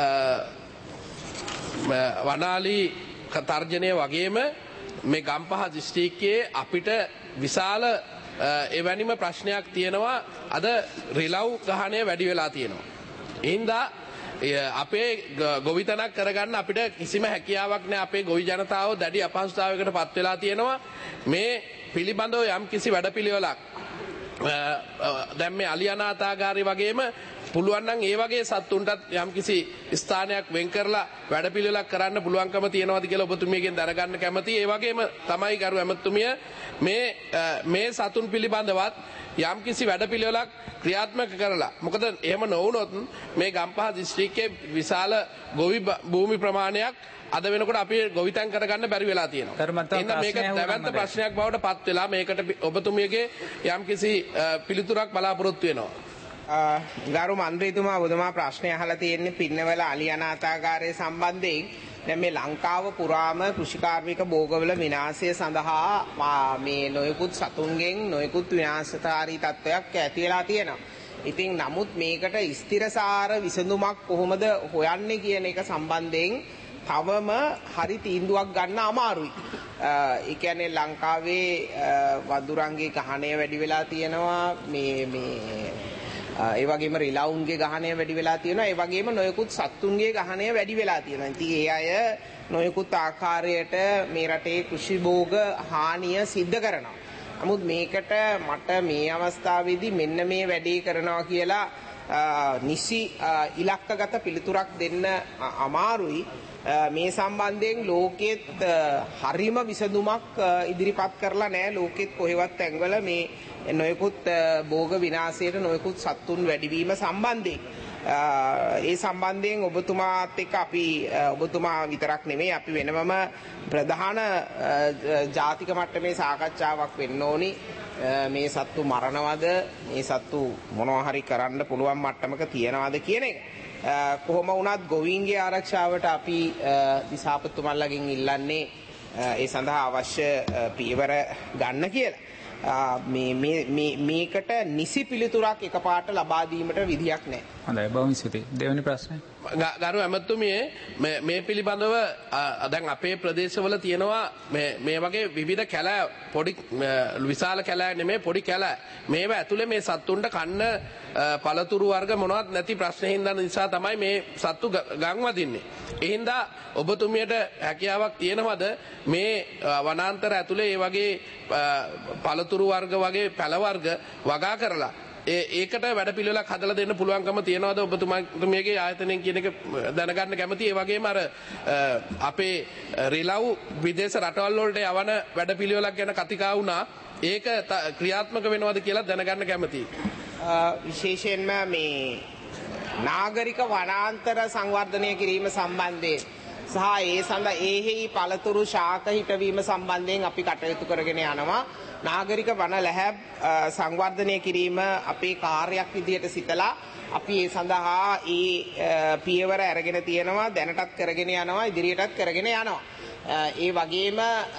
වනාලි තර්ජනය වගේම මේ ගම්පහ දිස්ත්‍රික්කයේ අපිට විශාල එවැනිම ප්‍රශ්නයක් තියෙනවා. අද රිලව් ගහණය වැඩි වෙලා තියෙනවා. එහින්දා අපේ ගොවිතැනක් කරගන්න අපිට කිසිම හැකියාවක් නැහැ. අපේ ගොවි ජනතාව දැඩි අපහසුතාවයකට පත් වෙලා තියෙනවා. මේ පිළිබඳව යම් කිසි වැඩපිළිවෙලක් දැන් මේ අලි අනාථාගාරය වගේම පුළුවන් නම් ඒ වගේ සත්තුන්ටත් යම්කිසි ස්ථානයක් වෙන් කරලා වැඩපිළිවෙලක් කරන්න පුළුවන්කම තියෙනවද කියලා ඔබතුමියගෙන් දැනගන්න කැමතියි. ඒ වගේම තමයි ගරු ඇමතුමිය මේ සතුන් පිළිබඳවත් යම්කිසි වැඩපිළිවෙලක් ක්‍රියාත්මක කරලා. මොකද එහෙම නොවුනොත් මේ ගම්පහ දිස්ත්‍රික්කයේ විශාල ගොවි භූමි ප්‍රමාණයක් අද වෙනකොට අපි ගොවිතැන් කරගන්න බැරි වෙලා තියෙනවා. එහෙනම් මේක දැවැන්ත ප්‍රශ්නයක් බවට පත් වෙලා මේකට ඔබතුමියගේ යම්කිසි පිළිතුරක් බලාපොරොත්තු වෙනවා. ගරු මන්ත්‍රීතුමා ඔබතුමා ප්‍රශ්නය අහලා තියෙන්නේ පින්නවල අලි අනාථාගාරය සම්බන්ධයෙන්. දැන් මේ ලංකාව පුරාම කෘෂිකාර්මික භෝගවල විනාශය සඳහා මේ නොයෙකුත් සතුන්ගෙන් නොයෙකුත් විනාශකාරී තත්ත්වයක් ඇති වෙලා තියෙනවා. ඉතින් නමුත් මේකට ස්ථිරසාර විසඳුමක් කොහොමද හොයන්නේ කියන එක සම්බන්ධයෙන් තවම හරි තීන්දුවක් ගන්න අමාරුයි. ඒ කියන්නේ ලංකාවේ වදුරන්ගේ ගහණය වැඩි වෙලා තියෙනවා. ඒ වගේම රිලවුන්ගේ ගහණය වැඩි වෙලා තියෙනවා. ඒ වගේම නොයෙකුත් සත්තුන්ගේ ගහණය වැඩි වෙලා තියෙනවා. ඉතින් ඒ අය නොයෙකුත් ආකාරයට මේ රටේ කෘෂි භෝග හානිය සිද්ධ කරනවා. නමුත් මේකට මට මේ අවස්ථාවේදී මෙන්න මේ වැඩේ කරනවා කියලා නිසි ඉලක්කගත පිළිතුරක් දෙන්න අමාරුයි. මේ සම්බන්ධයෙන් ලෝකෙත් හරිම විසඳුමක් ඉදිරිපත් කරලා නැහැ. ලෝකෙත් කොහෙවත් ඇඟවල මේ නොයෙකුත් භෝග විනාශයට නොයෙකුත් සත්තුන් වැඩිවීම සම්බන්ධයෙන් ඒ සම්බන්ධයෙන් ඔබතුමාත් එක්ක අපි ඔබතුමා විතරක් නෙමෙයි අපි වෙනමම ප්‍රධාන ජාතික මට්ටමේ සාකච්ඡාවක් වෙන්න ඕනි. මේ සත්තු මරණවද මේ සත්තු මොනවා හරි කරන්න පුළුවන් මට්ටමක තියනවාද කියන එක. කොහොම වුණත් ගොවීන්ගේ ආරක්ෂාවට අපි දිසාපතිතුමන්ලගෙන් ඉල්ලන්නේ ඒ සඳහා අවශ්‍ය පියවර ගන්න කියලා. මේකට නිසි පිළිතුරක් එකපාරට ලබා දීමට විදියක් නැහැ. හොඳයි බොහොම ස්තුතියි. දෙවෙනි ප්‍රශ්නය. ගරු ඇමතුමිය මේ පිළිබඳව දැන් අපේ ප්‍රදේශවල තියෙනවා මේ වගේ විවිධ කැලෑ පොඩි විශාල කැලෑ නෙමෙයි පොඩි කැලෑ. මේවා ඇතුලේ මේ සත්තුන්ට කන්න පළතුරු වර්ග මොනවත් නැති ප්‍රශ්න හින්දා නිසා තමයි මේ සත්තු ගම් වදින්නේ. ඒ හින්දා ඔබතුමියට හැකියාවක් තියෙනවද මේ වනාන්තර ඇතුලේ මේ වගේ පළතුරු වර්ග වගේ පැල වර්ග වගා කරලා ඒකට වැඩපිළිවෙලක් හදලා දෙන්න පුළුවන්කම තියනවාද ඔබතුමාගේ ආයතනයෙන් කියන එක දැනගන්න කැමතියි. ඒ වගේම අර අපේ රිලව් විදේශ රටවල් වලට යවන වැඩපිළිවෙලක් ගැන කතිකා වුණා. ඒක ක්‍රියාත්මක වෙනවද කියලා දැනගන්න කැමතියි. විශේෂයෙන්ම මේ නාගරික වනාන්තර සංවර්ධනය කිරීම සම්බන්ධයෙන් සහ ඒ සඳහා ඒහි පළතුරු ශාක හිටවීම සම්බන්ධයෙන් අපි කටයුතු කරගෙන යනවා. නාගරික වන ලැහැබ් සංවර්ධනය කිරීම අපේ කාර්යයක් විදිහට සිතලා අපි ඒ සඳහා පියවර අරගෙන තියෙනවා. දැනටත් කරගෙන යනවා, ඉදිරියටත් කරගෙන යනවා. ඒ වගේම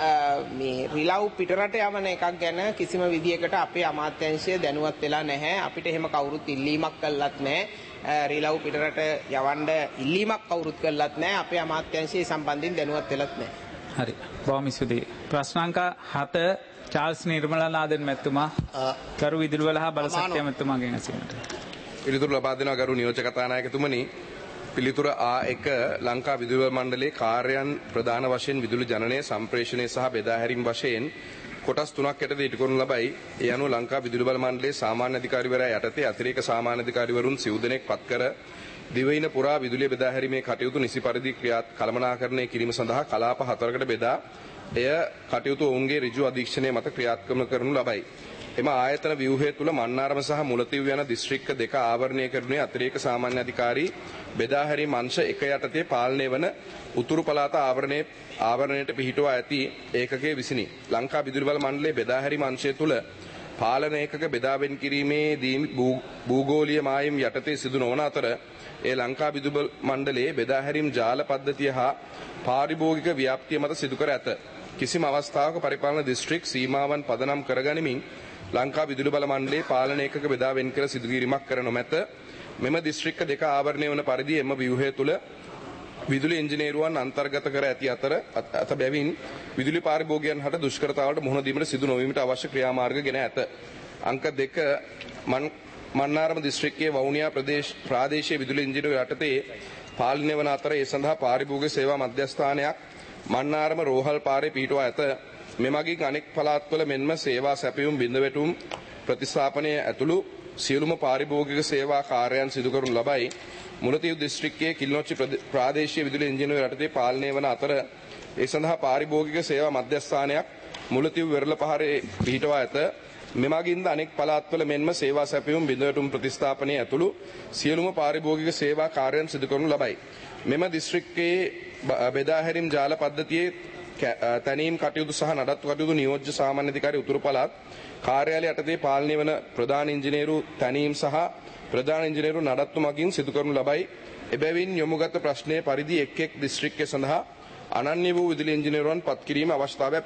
මේ රිලව් පිටරට යවන එකක් ගැන කිසිම විදියකට අපේ අමාත්‍යාංශය දැනුවත් වෙලා නැහැ. අපිට එහෙම කවුරුත් ඉල්ලීමක් කළත් නැහැ. රිලව් පිටරට යවන්න ඉල්ලීමක් කවුරුත් කළත් නැහැ. අපේ අමාත්‍යාංශය සම්බන්ධයෙන් දැනුවත් වෙලත් නැහැ. හරි. බොහොම ස්තුතියි. ප්‍රශ්න අංක 7 චාල්ස් නිර්මලනාදන් මැතිතුමා කරු විදුලිවල හා බලශක්තිය මැතිතුමාගෙන් ඇසීමට. පිළිතුරු ලබා දෙනවා ගරු නියෝජක කතානායකතුමනි. පිළිතුර A1 ලංකා විදුලි මණ්ඩලයේ කාර්යයන් ප්‍රධාන වශයෙන් විදුලි ජනනය සම්ප්‍රේෂණය සහ බෙදා හැරීම වශයෙන් කොටස් 3ක් යටතේ ඉටු කරනු ලබයි. ඒ අනුව ලංකා විදුලි බල මණ්ඩලයේ සාමාන්‍ය අධිකාරිවරයා යටතේ අතිරේක සාමාන්‍ය අධිකාරිවරුන් 9 දෙනෙක් පත් කර දිවයින පුරා විදුලිය බෙදා හැරීමේ කටයුතු නිසි පරිදි කළමනාකරණය කිරීම සඳහා කලාප 4කට බෙදා එය කටයුතු ඔවුන්ගේ ඍජු අධීක්ෂණය මත ක්‍රියාත්මක කරනු ලබයි. එම ආයතන ව්‍යුහය තුළ මන්නාරම සහ මුලතිව් යන දිස්ත්‍රික්ක දෙක ආවරණය කරනුයේ අතිරේක සාමාන්‍ය අධිකාරී බෙදා හැරීම අංශ 1 යටතේ පාලනය වන උතුරු පළාත ආවරණයට පිහිටුවා ඇති ඒකකයේ විසිනි. ලංකා විදුලි බල මණ්ඩලයේ බෙදා හැරීම අංශය තුළ පාලන ඒකක බෙදා වෙන් කිරීමේදී භූගෝලීය මායිම් යටතේ සිදු නොවන අතර ඒ ලංකා විදුලි බල මණ්ඩලයේ බෙදා හැරීම ජාල පද්ධතිය හා පාරිභෝගික ව්‍යාප්තිය මත සිදු කර ඇත. කිසිම අවස්ථාවක පරිපාලන දිස්ත්‍රික් සීමාවන් පදනම් කරගනිමින් ලංකා විදුලි බල මණ්ඩලයේ පාලන ඒකක බෙදා වෙන් කර සිදු කිරීමක් කර නොමැත. මෙම දිස්ත්‍රික්ක දෙක ආවරණය වන පරිදි එම ව්‍යුහය තුළ විදුලි ඉංජිනේරුවන් අන්තර්ගත කර ඇති අත බැවින් විදුලි පාරිභෝගිකයන් හට දුෂ්කරතාවලට මුහුණ දීමට සිදු නොවීමට අවශ්‍ය ක්‍රියාමාර්ග ගෙන ඇත. අංක 2 මන්නාරම දිස්ත්‍රික්කයේ වවුනියා ප්‍රාදේශීය විදුලි ඉංජිනේරු යටතේ පාලනය වන අතර ඒ සඳහා පාරිභෝගික සේවා මධ්‍යස්ථානයක් මන්නාරම රෝහල් පාරේ පිහිටුවා ඇත. මෙමගින් අනෙක් පළාත්වල මෙන්ම සේවා සැපයුම් බිඳවැටුම් ප්‍රතිස්ථාපනය ඇතුළු සියලුම පාරිභෝගික සේවා කාර්යයන් සිදු කරනු ලබයි. මුලතිව් දිස්ත්‍රික්කයේ කිලිනොච්චි ප්‍රාදේශීය විදුලි ඉංජිනේරු යටතේ පාලනය වන අතර ඒ සඳහා පාරිභෝගික සේවා මධ්‍යස්ථානයක් මුලතිව් වෙරළපහරේ පිහිටවා ඇත. මෙමගින්ද අනෙක් පළාත්වල මෙන්ම සේවා සැපයුම් බිඳවැටුම් ප්‍රතිස්ථාපනය ඇතුළු සියලුම පාරිභෝගික සේවා කාර්යයන් සිදු කරනු ලබයි. මෙම දිස්ත්‍රික්කයේ බෙදාහැරීම් ජාල පද්ධතියේ තැනීම් කටයුතු සහ නඩත්තු කටයුතු නියෝජ්‍ය සාමාන්‍ය අධිකාරී උතුරු පළාත් කාර්යාලය යටතේ පාලනය වන ප්‍රධාන ඉංජිනේරු තැනීම් සහ ප්‍රධාන ඉංජිනේරු නඩත්තු මගින් සිදු කරනු ලබයි. එබැවින් යොමුගත ප්‍රශ්නයේ පරිදි එක් එක් දිස්ත්‍රික්කය සඳහා අනන්‍ය වූ විදුලි ඉංජිනේරුවන් පත් කිරීම අවශ්‍යතාවයක්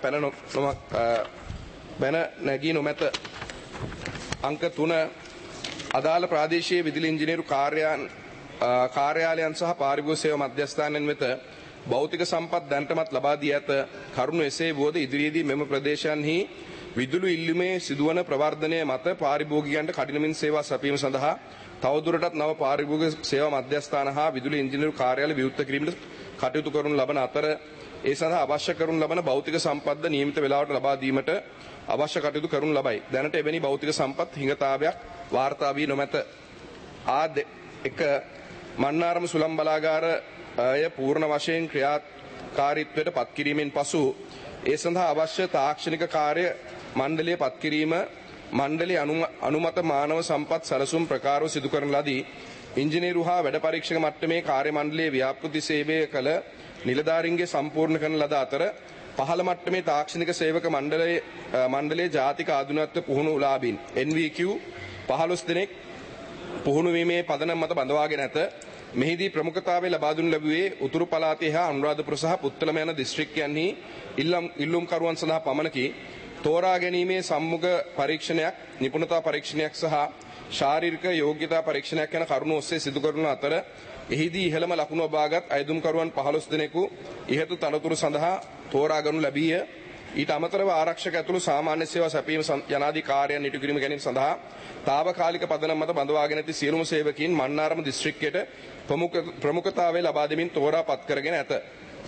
පැන නැගී නොමැත. අංක 3 අදාළ ප්‍රාදේශීය විදුලි ඉංජිනේරු කාර්යාලයන් සහ පාරිභෝගික සේවා මධ්‍යස්ථානයන් වෙත භෞතික සම්පත් දැනටමත් ලබා දී ඇත. කරුණු එසේ වුවද ඉදිරියේදී මෙම ප්‍රදේශයන්හි විදුලි ඉල්ලුමේ සිදුවන ප්‍රවර්ධනය මත පාරිභෝගිකයන්ට කඩිනමින් සේවා සැපීම සඳහා තවදුරටත් නව පාරිභෝගික සේවා මධ්‍යස්ථාන හා විදුලි ඉංජිනේරු කාර්යාල විවෘත කිරීමට කටයුතු කරනු ලබන අතර ඒ සඳහා අවශ්‍ය කරනු ලබන භෞතික සම්පත්ද නියමිත වේලාවට ලබා දීමට අවශ්‍ය කටයුතු කරනු ලබයි. දැනට එවැනි භෞතික සම්පත් හිඟතාවයක් වාර්තා වී නොමැත. එක මන්නාරම සුළම් බලාගාරය පූර්ණ වශයෙන් ක්‍රියාකාරීත්වයට පත් කිරීමෙන් පසු ඒ සඳහා අවශ්‍ය තාක්ෂණික කාර්ය මණ්ඩලය පත් කිරීම මණ්ඩලයේ අනුමත මානව සම්පත් සැලසුම් ප්‍රකාරව සිදු කරන ලදී. ඉංජිනේරු හා වැඩ පරීක්ෂක මට්ටමේ කාර්ය මණ්ඩලයේ ව්‍යාපෘති සේවය කළ නිලධාරීන්ගේ සම්පූර්ණ කරන ලද අතර පහළ මට්ටමේ තාක්ෂණික සේවක මණ්ඩලයේ ජාතික ආධුනිකත්ව පුහුණු ලාභීන් NVQ 15 දෙනෙක් පුහුණු වීමේ පදනම මත බඳවාගෙන ඇත. මෙහිදී ප්‍රමුඛතාවය ලබා දුන් ලැබුවේ උතුරු පළාතේ හා අනුරාධපුර සහ පුත්තලම යන දිස්ත්‍රික්කයන්හි ඉල්ලුම්කරුවන් සඳහා පමණකි. තෝරා ගැනීමේ සම්මුඛ පරීක්ෂණයක්, නිපුණතා පරීක්ෂණයක් සහ ශාරීරික යෝග්‍යතා පරීක්ෂණයක් යන කරුණු ඔස්සේ සිදු කරන අතර එහිදී ඉහළම ලකුණු ලබාගත් අයදුම්කරුවන් 15 දෙනෙකු ඉහත තනතුරු සඳහා තෝරා ගනු ලැබීය. ඊට අමතරව ආරක්ෂක ඇතුළු සාමාන්‍ය සේවා සැපීම යනාදී කාර්යයන් ඉටු කිරීම ගැනීම සඳහා තාවකාලික පදනම මත බඳවාගෙන ඇති සියලුම සේවකීන් මන්නාරම දිස්ත්‍රික්කයට ප්‍රමුඛතාවය ලබා දෙමින් තෝරා පත් කරගෙන ඇත.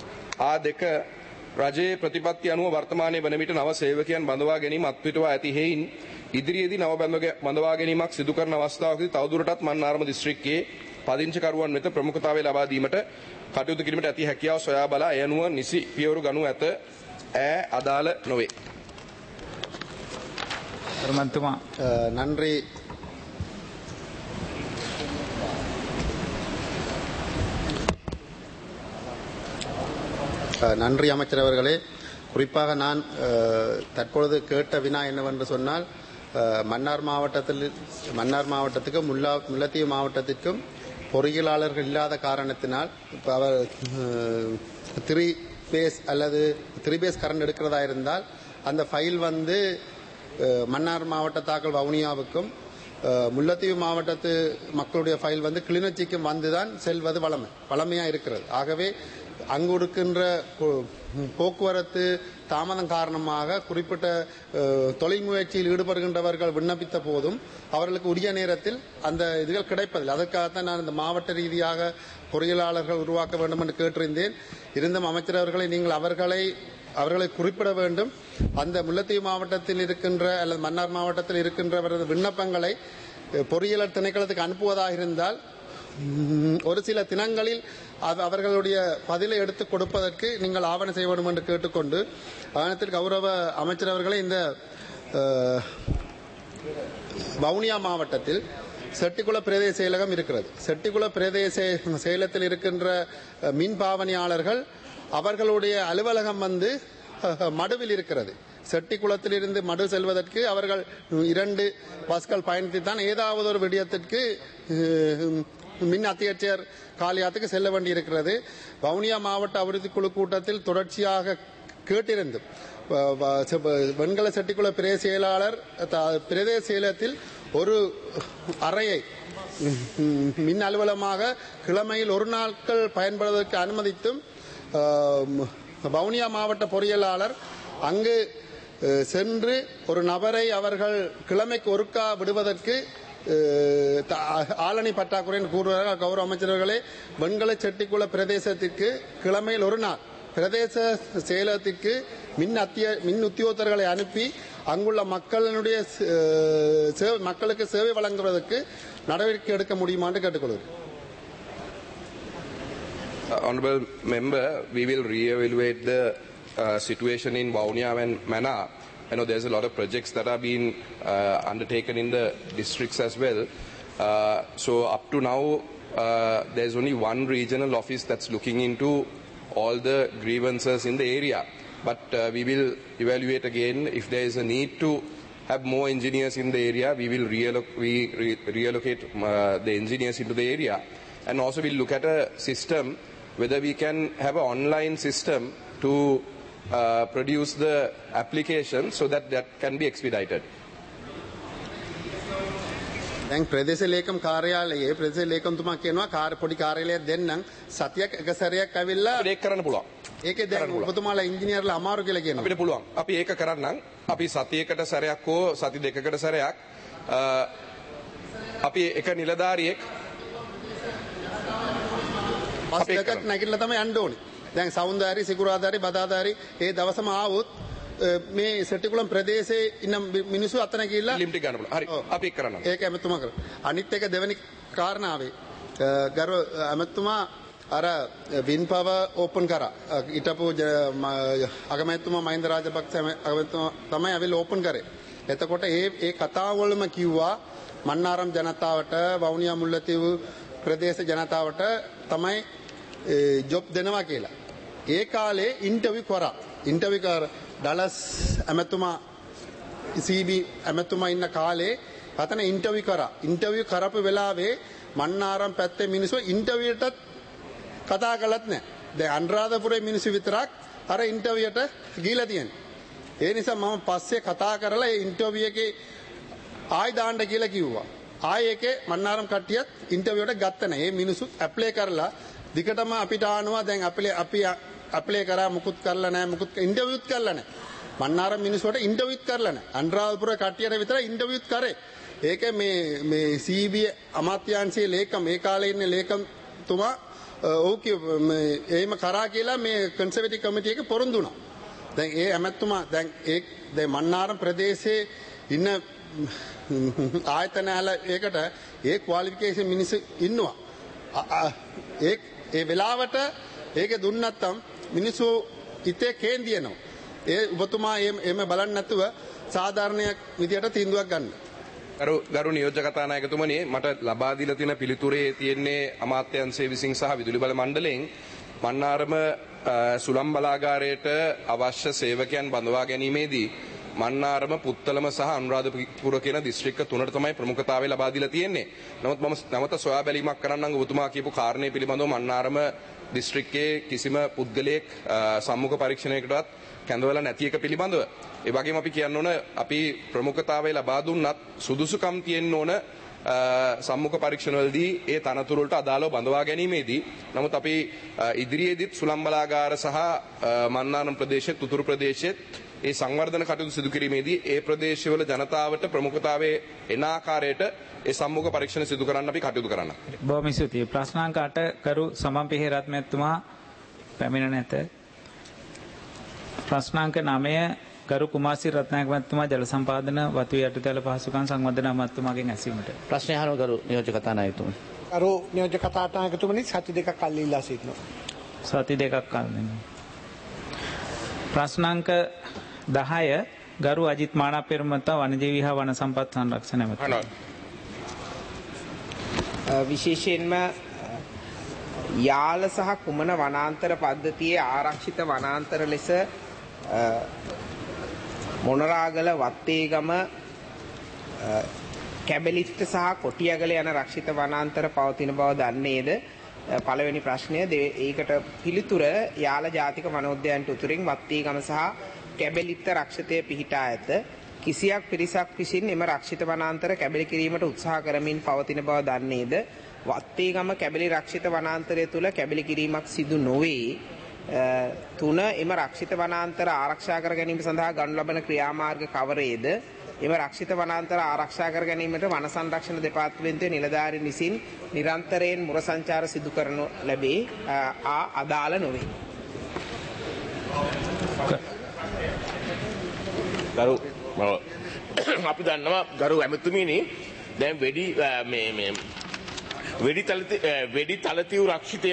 රජයේ ප්‍රතිපත්ති අනුව වර්තමානයේ වන විට නව සේවකයන් බඳවා ගැනීම අත්විටවා ඇති හේයින් ඉදිරියේදී නව බඳවා ගැනීමක් සිදු කරන අවස්ථාවකදී තවදුරටත් මන්නාරම දිස්ත්‍රික්කයේ පදිංචිකරුවන් වෙත ප්‍රමුඛතාවය ලබා දීමට කටයුතු කිරීමට ඇති හැකියාව සොයා බලා එය අනුව නිසි පියවරු ගනු ඇත. අදාළ නොවේ. நன்றி. நன்றி அமைச்சர் அவர்களே. குறிப்பாக நான் தற்பொழுது கேட்ட வினா என்னவென்று சொன்னால் மன்னார் மாவட்டத்துக்கும் முல்லைத்தீவு மாவட்டத்திற்கும் பொறியியலாளர்கள் இல்லாத காரணத்தினால் இப்போ அவர் 3 பேஸ் கரண்ட் எடுக்கிறதா இருந்தால் அந்த ஃபைல் வந்து மன்னார் மாவட்ட தாக்கல் வவுனியாவுக்கும் முல்லைத்தீவு மாவட்டத்து மக்களுடைய ஃபைல் வந்து கிளிநொச்சிக்கும் வந்துதான் செல்வது வளமையாக இருக்கிறது. ஆகவே அங்கு இருக்கின்ற போக்குவரத்து தாமதம் காரணமாக குறிப்பிட்ட தொழில் முயற்சியில் ஈடுபடுகின்றவர்கள் விண்ணப்பித்த போதும் அவர்களுக்கு உரிய நேரத்தில் அந்த இதுகள் கிடைப்பதில்லை. அதற்காகத்தான் நான் இந்த மாவட்ட ரீதியாக பொறியியலாளர்கள் உருவாக்க வேண்டும் என்று கேட்டிருந்தேன். இருந்தும் அமைச்சர் அவர்களை நீங்கள் அவர்களை குறிப்பிட வேண்டும். அந்த முல்லைத்தீவு மாவட்டத்தில் இருக்கின்ற அல்லது மன்னார் மாவட்டத்தில் இருக்கின்றவரது விண்ணப்பங்களை பொறியியல் திணைக்களத்துக்கு அனுப்புவதாக இருந்தால் ஒரு சில தினங்களில் அவர்களுடைய பதிலை எடுத்துக் கொடுப்பதற்கு நீங்கள் ஆவணம் செய்ய வேண்டும் என்று கேட்டுக்கொண்டு ஆவணத்தில் கௌரவ அமைச்சர் அவர்களை இந்த வவுனியா மாவட்டத்தில் செட்டிக்குள பிரதேச செயலகம் இருக்கிறது. செட்டிக்குள பிரதேச செயலகத்தில் இருக்கின்ற மின் பாவனையாளர்கள் அவர்களுடைய அலுவலகம் வந்து மடுவில் இருக்கிறது. செட்டிக்குளத்திலிருந்து மடு செல்வதற்கு அவர்கள் 2 பஸ்கள் பயணித்துத்தான் ஏதாவது ஒரு விடயத்திற்கு மின் அத்தியட்சர் காலியாத்துக்கு செல்ல வேண்டியிருக்கிறது. வவுனியா மாவட்ட அபிவிருத்தி குழு கூட்டத்தில் தொடர்ச்சியாக கேட்டிருந்தும் வெண்கல செட்டிக்குள பிரதேச செயலாளர் பிரதேச செயலகத்தில் ஒரு அறையை மின் அலுவலகமாக கிழமையில் 1 நாட்கள் பயன்படுவதற்கு அனுமதித்தும் வவுனியா மாவட்ட பொறியியலாளர் அங்கு சென்று ஒரு நபரை அவர்கள் கிழமைக்கு ஒருக்கா விடுவதற்கு ஆளணி பற்றாக்குறை கூறுவார்கள். கௌரவ அமைச்சர்களே, வெண்கல செட்டிக்குள பிரதேசத்திற்கு கிழமையில் 1 நாள் பிரதேச செயலகத்திற்கு மின் உத்தியோகத்தர்களை அனுப்பி அங்குள்ள மக்களுக்கு சேவை வழங்குவதற்கு நடவடிக்கை எடுக்க முடியுமான்னு கேட்டுக்கொள்கிறேன். Honourable Member, we will re-evaluate the situation in Vavuniya and Mannar. I know there's a lot of projects that are being undertaken in the districts as well. So up to now, there's only one regional office that's looking into all the grievances in the area. But we will evaluate again if there is a need to have more engineers in the area. We will reallocate the engineers into the area. And also we'll look at a system whether we can have an online system to produce the application so that can be expedited. දැන් ප්‍රදේශ ලේකම් කාර්යාලයේ ප්‍රදේශ ලේකම්තුමා කියනවා පොඩි කාර්යාලයක් දෙන්නම් සතියක් එක සැරයක් ඇවිල්ලා ඒක කරන්න පුළුවන්. ඒකේ දැන් ඔබතුමාලා ඉංජිනේර්ලා අමාරු කියලා කියනවා. අපිට පුළුවන්. අපි ඒක කරන්නම්. අපි සතියකට සැරයක් හෝ සති දෙකකට සැරයක් අපි එක නිලධාරියෙක් පස් දෙකක් නැගිටලා තමයි යන්න ඕනේ. දැන් සවුන්දාරි සිකුරාදාරි බදාදාරි ඒ දවසම ආවොත් මේ සෙටිකුලම් ප්‍රදේශයේ ඉන්න මිනිස්සු අතන ගිහිල්ලා ලිමිට් ගන්න පුළුවන්. හරි. අපි කරනවා. ඒක ඇමතුමා කරා. අනිත් එක දෙවෙනි කාරණාවේ ගරු ඇමතුමා අර වින්පව ඕපන් කරා. ඊටපු අගමැතිතුමා මහින්ද රාජපක්ෂ අගමැතිතුමා තමයි අවිල ඕපන් කරේ. එතකොට ඒ කතාවවලම කිව්වා මන්නාරම් ජනතාවට වවුනියා මුල්ලතිව් ප්‍රදේශ ජනතාවට තමයි ජොබ් දෙනවා කියලා. ඒ කාලේ ඉන්ටර්විව් කරා. ඉන්ටර්විව් කර ඩලස් ඇමතුමා CB ඇමතුමා ඉන්න කාලේ අතන ඉන්ටර්විව් කරා. ඉන්ටර්විව් කරපු වෙලාවේ මන්නාරම් පැත්තේ මිනිස්සු ඉන්ටර්විව්ටත් කතා කළත් නැහැ. දැන් අනුරාධපුරේ මිනිස්සු විතරක් අර ඉන්ටර්විව්ට ගිහිලා තියෙනවා. ඒ නිසා මම පස්සේ කතා කරලා ඒ ඉන්ටර්විව් එකේ ආයි දාන්න කියලා කිව්වා. ආයි ඒකේ මන්නාරම් කට්ටියත් ඉන්ටර්විව්ට ගත්ත නැහැ. මේ මිනිස්සු ඇප්ලයි කරලා දිගටම අපිට ආනවා දැන් අපි ඇප්ලයි කරා මුකුත් කරලා නැහැ මුකුත් ඉන්ටර්විව්ත් කරලා නැහැ. මන්නාරම් මිනිස්සුන්ට ඉන්ටර්විව්ත් කරලා නැහැ. අනුරාධපුර කට්ටියට විතර ඉන්ටර්විව්ත් කරේ. ඒක මේ CB අමාත්‍යාංශයේ ලේකම් ඒ කාලේ ඉන්න ලේකම්තුමා එහෙම කරා කියලා මේ කන්සර්වේටිව් කමිටු එකේ පොරොන්දු වුණා. දැන් ඒ ඇමතුමා දැන් මන්නාරම් ප්‍රදේශයේ ඉන්න ආයතනවල ඒකට ඒ ක්වොලිෆිකේෂන් මිනිස්සු ඉන්නවා. ඒ වෙලාවට ඒක දුන්න නැත්නම් මිනිස්සු හිතේ කේන්දියනවා. ඒ ඔබතුමා එහෙම බලන්නේ නැතුව සාධාරණයක් විදියට තීන්දුවක් ගන්න. ගරු නියෝජ්‍ය කතානායකතුමනි මට ලබා දීලා තියෙන පිළිතුරේ තියෙන්නේ අමාත්‍යාංශය විසින් සහ විදුලි බල මණ්ඩලයෙන් මන්නාරම සුළම් බලාගාරයට අවශ්‍ය සේවකයන් බඳවා ගැනීමේදී මන්නාරම පුත්තලම සහ අනුරාධපුර කියන දිස්ත්‍රික්ක තුනට තමයි ප්‍රමුඛතාවය ලබා දීලා තියෙන්නේ. නමුත් මම නැවත සොයා බැලීමක් කරන්නම් ඔබතුමා කියපු කාරණේ පිළිබඳව මන්නාරම දිස්ත්‍රික්කයේ කිසිම පුද්ගලයෙක් සම්මුඛ පරීක්ෂණයකටවත් කැඳවලා නැති එක පිළිබඳව. ඒ වගේම අපි කියන්න ඕන අපි ප්‍රමුඛතාවය ලබා දුන්නත් සුදුසුකම් තියෙන්න ඕන සම්මුඛ පරීක්ෂණවලදී ඒ තනතුරු වලට අදාළව බඳවා ගැනීමේදී. නමුත් අපි ඉදිරියේදීත් සුළම් බලාගාර සහ මන්නාරම් ප්‍රදේශයේ උතුරු ප්‍රදේශයේ ඒ සංවර්ධන කටයුතු සිදු කිරීමේදී ඒ ප්‍රදේශවල ජනතාවට ප්‍රමුඛතාවයේ එන ආකාරයට ඒ සම්මුඛ පරීක්ෂණ සිදු කරන්න අපි කටයුතු කරන්න. බොහොම ස්තුතියි. ප්‍රශ්නාංක 8 කරු සමන් පෙහෙරත් මැතිතුමා පැමිණ නැත. ප්‍රශ්නාංක 9 ගරු කුමාරසිරි රත්නායක මැතිතුමා ජල සම්පාදන වතු යටිතල පහසුකම් සංවර්ධන අමාත්‍යතුමාගෙන් ඇසීමට. ප්‍රශ්නය අහනවා ගරු නියෝජ්‍ය කතානායකතුමනි. ගරු නියෝජ්‍ය කතානායකතුමනි සති දෙකක් කල් ඉල්ලා සිටිනවා. සති දෙකක් කල් දෙනවා. ප්‍රශ්නාංක 10 ගරු අජිත් මානපෙරමුණ වනජීවි හා වන සම්පත් සංරක්ෂණ ඇමති. විශේෂයෙන්ම යාල සහ කුමන වනාන්තර පද්ධතියේ ආරක්ෂිත වනාන්තර ලෙස මොනරාගල වත්තේගම කැබලිට්ට සහ කොටියගල යන රක්ෂිත වනාන්තර පවතින බව දන්නේද? පළවෙනි ප්‍රශ්නය. ඒකට පිළිතුර යාල ජාතික වනෝද්‍යානයට උතුරින් වත්තේගම සහ කැබලිට්ට රක්ෂිතය පිහිටා ඇත. කිසියක් පිරිසක් විසින් එම රක්ෂිත වනාන්තර කැබලි කිරීමට උත්සාහ කරමින් පවතින බව දන්නේද? වත්තේගම කැබලි රක්ෂිත වනාන්තරය තුළ කැබලි කිරීමක් සිදු නොවේ. 3 එම රක්ෂිත වනාන්තර ආරක්ෂා කර ගැනීම සඳහා ගනු ලබන ක්‍රියාමාර්ග කවරේද? එම රක්ෂිත වනාන්තර ආරක්ෂා කර ගැනීමට වන සංරක්ෂණ දෙපාර්තමේන්තුවේ නිලධාරීන් විසින් නිරන්තරයෙන් මුර සංචාර සිදු කරනු ලැබේ. අදාළ නොවේ. ගරු අපි දන්නවා ගරු ඇමතුමිනි දැන් වෙඩි තලතිව් රක්ෂිතය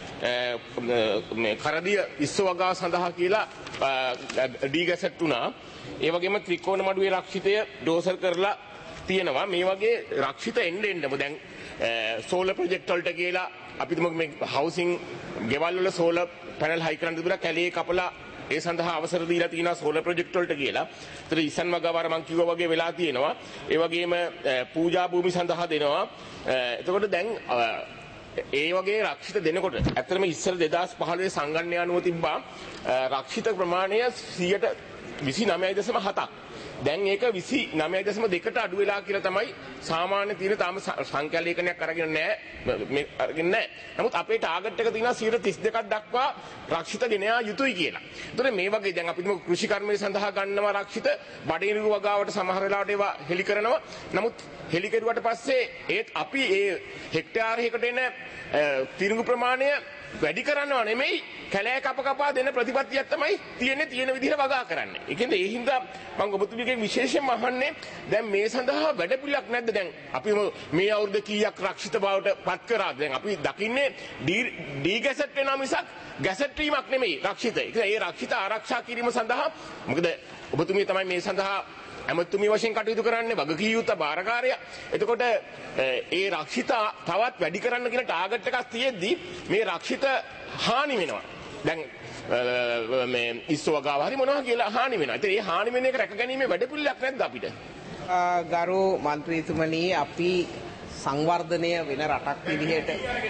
කරදිය ඉස්ස වගාව සඳහා කියලා ඩීගැසට් වුණා. ඒ වගේම ත්‍රිකෝණ මඩුවේ රක්ෂිතය ඩෝසර් කරලා තියෙනවා. මේ වගේ රක්ෂිත එන්න දැන් සෝලර් ප්‍රොජෙක්ට් වලට කියලා අපි තුමු මේ හවුසින් ගෙවල් වල සෝලර් පැනල් හයි කරන්න තිබුණා කැලේ කපලා ඒ සඳහා අවසර දීලා තියෙනවා සෝලර් ප්‍රොජෙක්ට් වලට කියලා. ඒතර ඉසන් වගාවර මං කිව්වා වගේ වෙලා තියෙනවා. ඒ වගේම පූජා භූමි සඳහා දෙනවා. එතකොට දැන් ඒ වගේ රක්ෂිත දෙනකොට ඇත්තටම ඉස්සර 2015 සංගණනය අනුව තිබ්බා රක්ෂිත ප්‍රමාණය 29.7ක්. දැන් ඒක 29.2ට අඩු වෙලා කියලා තමයි සාමාන්‍ය තියෙන තාම සංඛ්‍යා ලේඛනයක් අරගෙන නැහැ. නමුත් අපේ ටාගට් එක තියෙනවා 32ක් දක්වා රක්ෂිත ගෙන යා යුතුයි කියලා. ඒතර මේ වගේ දැන් අපි කෘෂි කර්මයේ සඳහා ගන්නවා රක්ෂිත බඩේනිරු වගාවට සමහර වෙලාවට ඒවා හෙලි කරනවා. නමුත් හෙලි කෙරුවට පස්සේ ඒත් අපි ඒ හෙක්ටාරයකට එන තිරිඟු ප්‍රමාණය වැඩි කරනවා නෙමෙයි කැලෑ කපා දෙන ප්‍රතිපත්තියක් තමයි තියෙන විදිහට වගා කරන්නේ. ඒ කියන්නේ ඒ හින්දා මම ඔබතුමීගෙන් විශේෂයෙන්ම අහන්නේ දැන් මේ සඳහා වැඩපිළිවෙලක් නැද්ද? දැන් අපි මේ අවුරුද්ද කීයක් රක්ෂිත බවට පත් කරාද? දැන් අපි දකින්නේ ඩී ගැසට් වෙනා මිසක් ගැසට් වීමක් නෙමෙයි රක්ෂිත. ඒ රක්ෂිත ආරක්ෂා කිරීම සඳහා මොකද ඔබතුමී තමයි මේ සඳහා ඇමතුමි වශයෙන් කටයුතු කරන්නේ වගකී යුත්ත බාරකාරයා. එතකොට ඒ රක්ෂිත තවත් වැඩි කරන්න කියන ටාගට් එකක් තියෙද්දි මේ රක්ෂිත හානි වෙනවා. දැන් මේ ඉස්සෝ වගාව හරි මොනවා කියලා හානි වෙනවා. ඉතින් මේ හානි වෙන එක රැකගැනීමේ වැඩපිළිවෙලක් නැද්ද අපිට? ගරු මන්ත්‍රීතුමනි අපි සංවර්ධනය වෙන රටක් විදිහට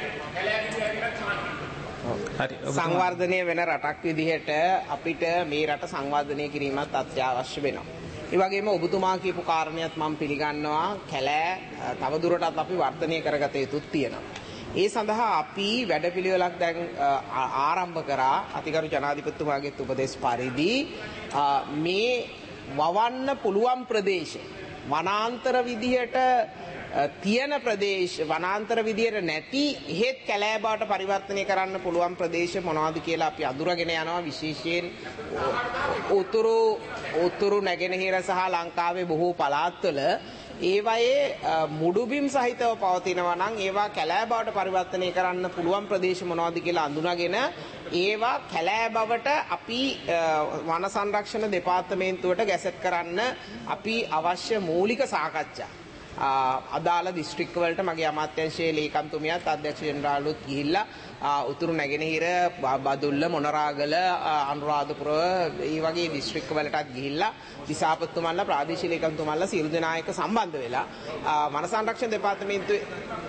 සංවර්ධනය වෙන රටක් විදිහට අපිට මේ රට සංවර්ධනය කිරීමත් අත්‍යවශ්‍ය වෙනවා. ඒ වගේම ඔබතුමා කියපු කාරණයක් මම පිළිගන්නවා කැලෑ තවදුරටත් අපි වර්ධනය කරගත යුතුත් තියෙනවා. ඒ සඳහා අපි වැඩපිළිවෙලක් දැන් ආරම්භ කරා අතිගරු ජනාධිපතිතුමාගේ උපදෙස් පරිදි මේ වවන්න පුළුවන් ප්‍රදේශ වනාන්තර විදිහට තියෙන ප්‍රදේශ වනාන්තර විදියට නැති හේත් කැලෑ බවට පරිවර්තනය කරන්න පුළුවන් ප්‍රදේශ මොනවද කියලා අපි අඳුරගෙන යනවා. විශේෂයෙන් උතුරු නැගෙනහිර සහ ලංකාවේ බොහෝ පළාත්වල ඒවයේ මුඩුබිම් සහිතව පවතිනවා නම් ඒවා කැලෑ බවට පරිවර්තනය කරන්න පුළුවන් ප්‍රදේශ මොනවද කියලා අඳුනගෙන ඒවා කැලෑ බවට අපි වන සංරක්ෂණ දෙපාර්තමේන්තුවට ගැසට් කරන්න අපි අවශ්‍ය මූලික සාකච්ඡා අදාළ දිස්ත්‍රික්ක වලට මගේ අමාත්‍යාංශයේ ලේකම්තුමියත් අධ්‍යක්ෂ ජෙනරාල්ලුත් ගිහිල්ලා උතුරු නැගෙනහිර බදුල්ල මොනරාගල අනුරාධපුර මේ වගේ දිස්ත්‍රික්ක වලටත් ගිහිල්ලා දිසාපතිතුමන්ලා ප්‍රාදේශීය ලේකම්තුමන්ලා සියලු දෙනා එක්ක සම්බන්ධ වෙලා වන සංරක්ෂණ දෙපාර්තමේන්තුවේ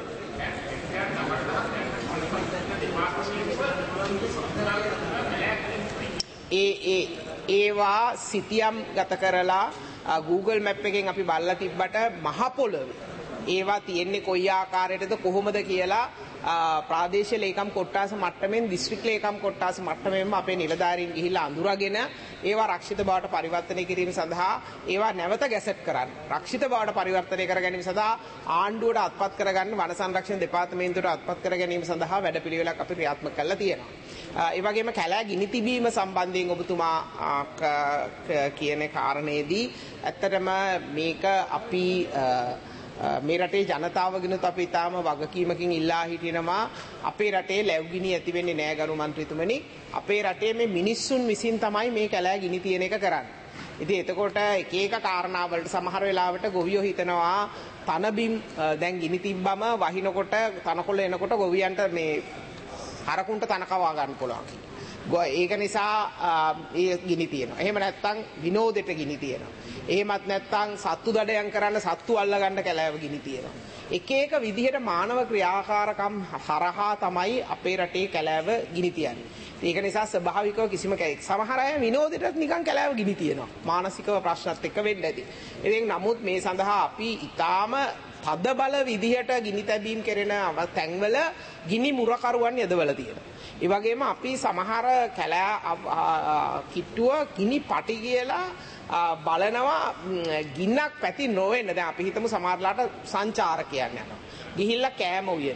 ඒවා සිතියම් ගත කරලා Google Map එකෙන් අපි බලලා තිබ්බට මහ පොළොවේ ඒවා තියෙන්නේ කොයි ආකාරයටද කොහොමද කියලා ප්‍රාදේශීය ලේකම් කොට්ටාස මට්ටමින් දිස්ත්‍රික් ලේකම් කොට්ටාස මට්ටමෙන්ම අපේ නිලධාරීන් ගිහිල්ලා අඳුරගෙන ඒවා රක්ෂිත බවට පරිවර්තනය කිරීම සඳහා ඒවා නැවත ගැසට් කරන්න රක්ෂිත බවට පරිවර්තනය කර ගැනීම සඳහා ආණ්ඩුවට අත්පත් කරගන්න වන සංරක්ෂණ දෙපාර්තමේන්තුවට අත්පත් කර ගැනීම සඳහා වැඩපිළිවෙලක් අපි ක්‍රියාත්මක කරලා තියෙනවා. ඒ වගේම කැලෑ ගිනි තිබීම සම්බන්ධයෙන් ඔබතුමා කියන කාරණේදී ඇත්තටම මේක අපි මේ රටේ ජනතාවගෙනුත් අපි තාම වගකීමකින් ඉල්ලා හිටිනවා අපේ රටේ ලැබ්ගිනි ඇති වෙන්නේ නැහැ ගරු මන්ත්‍රීතුමනි. අපේ රටේ මේ මිනිස්සුන් විසින් තමයි මේ කැලෑ ගිනි තියෙන එක කරන්නේ. ඉතින් එතකොට එක එක කාරණා වලට සමහර වෙලාවට ගොවියෝ හිතනවා තනබිම් දැන් ගිනි තිබ්බම වහිනකොට තනකොළ එනකොට ගොවියන්ට මේ හරකුන්ට තන කවා ගන්න පුළුවන්. ඒක නිසා ඒ ගිනි තියෙනවා. එහෙම නැත්නම් විනෝදෙට ගිනි තියෙනවා. එහෙමත් නැත්නම් සත්තු දඩයන් කරන්න සත්තු අල්ල ගන්න කැලෑව ගිනි තියෙනවා. එක එක විදිහට මානව ක්‍රියාකාරකම් හරහා තමයි අපේ රටේ කැලෑව ගිනි තියන්නේ. ඒක නිසා ස්වභාවිකව කිසිම සමහර අය විනෝදෙටත් නිකන් කැලෑව ගිනි තියෙනවා. මානසිකව ප්‍රශ්නත් එක්ක වෙන්න ඇති. ඉතින් නමුත් මේ සඳහා අපි ඊටාම තද බල විදිහට ගිනි තැබීම් කෙරෙන තැන්වල ගිනි මුරකරුවන් යදවලා තියෙනවා. ඒ වගේම අපි සමහර කැලෑ කිට්ටුව ගිනි පටි කියලා බලනවා ගින්නක් පැති නොවෙන්න. දැන් අපි හිතමු සමහරලාට සංචාරකයන් යනවා. ගිහිල්ලා කෑම උයනවා.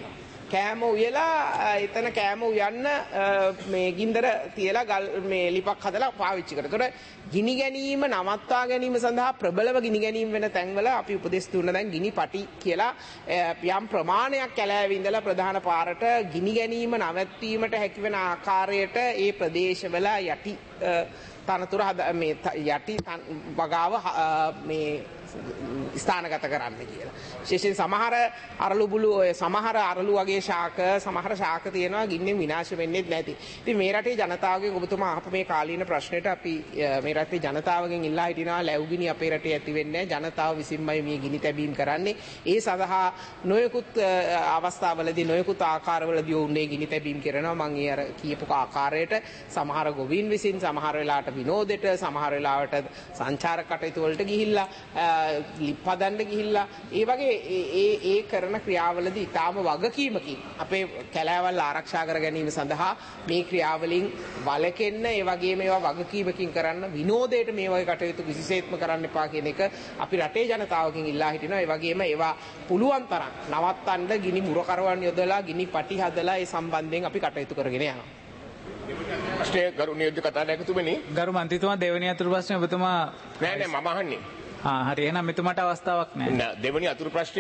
කෑම උයලා එතන කෑම උයන්න මේ ගින්දර තියලා ගල් මේ ලිපක් හදලා පාවිච්චි කරනවා. ඒතකොට ගිනි ගැනීම නවත්වා ගැනීම සඳහා ප්‍රබලව ගිනි ගැනීම වෙන තැන්වල අපි උපදෙස් දුන්න දැන් ගිනි පටි කියලා යම් ප්‍රමාණයක් කැලෑවේ ඉඳලා ප්‍රධාන පාරට ගිනි ගැනීම නවත්වීමට හැකි වෙන ආකාරයට ඒ ප්‍රදේශවල යටි තනතුර මේ යටි වගාව මේ ස්ථානගත කරන්න කියලා. විශේෂයෙන් සමහර අරලු බුළු ඔය සමහර අරලු වගේ ශාක සමහර ශාක තියෙනවා ගින්නෙන් විනාශ වෙන්නේ නැති. ඉතින් මේ රටේ ජනතාවගෙන් ඔබතුමා අහපු මේ කාලීන ප්‍රශ්නෙට අපි මේ රටේ ජනතාවගෙන් ඉල්ලා හිටිනවා ලැබුගිනි අපේ රටේ ඇති වෙන්නේ නැහැ. ජනතාව විසින්මයි මේ ගිනි තැබීම් කරන්නේ. ඒ සඳහා නොයෙකුත් අවස්ථාවලදී නොයෙකුත් ආකාරවලදී ඔවුන් ඒ ගිනි තැබීම් කරනවා. මම ඒ අර කියපු ආකාරයට සමහර ගොවීන් විසින් සමහර වෙලාවට විනෝදෙට සමහර වෙලාවට සංචාරක කටයුතු වලට ගිහිල්ලා ලිප් හදන්න ගිහිල්ලා ඒ වගේ ඒ කරන ක්‍රියාවලදී ඊටාම වගකීමකින් අපේ කැලෑවල් ආරක්ෂා කර ගැනීම සඳහා මේ ක්‍රියාවලින් වළකින්න ඒ වගේම ඒවා වගකීමකින් කරන්න විනෝදයට මේ වගේ කටයුතු විශේෂයෙන්ම කරන්න එපා කියන එක අපි රටේ ජනතාවගෙන් ඉල්ලා හිටිනවා. ඒ වගේම ඒවා පුළුවන් තරම් නවත්තන්න ගිනි මුරකරවන් යොදලා ගිනි පටි හදලා ඒ සම්බන්ධයෙන් අපි කටයුතු කරගෙන යනවා. ප්‍රශ්නය ගරු නියෝජ්‍ය කතානායකතුමනි. ගරු මන්ත්‍රීතුමා දෙවෙනි අතුරු ප්‍රශ්නේ ඔබතුමා නෑ මම අහන්නේ. හරි එහෙනම් මෙතුමාට අවස්ථාවක් නැහැ. දෙවෙනි අතුරු ප්‍රශ්නය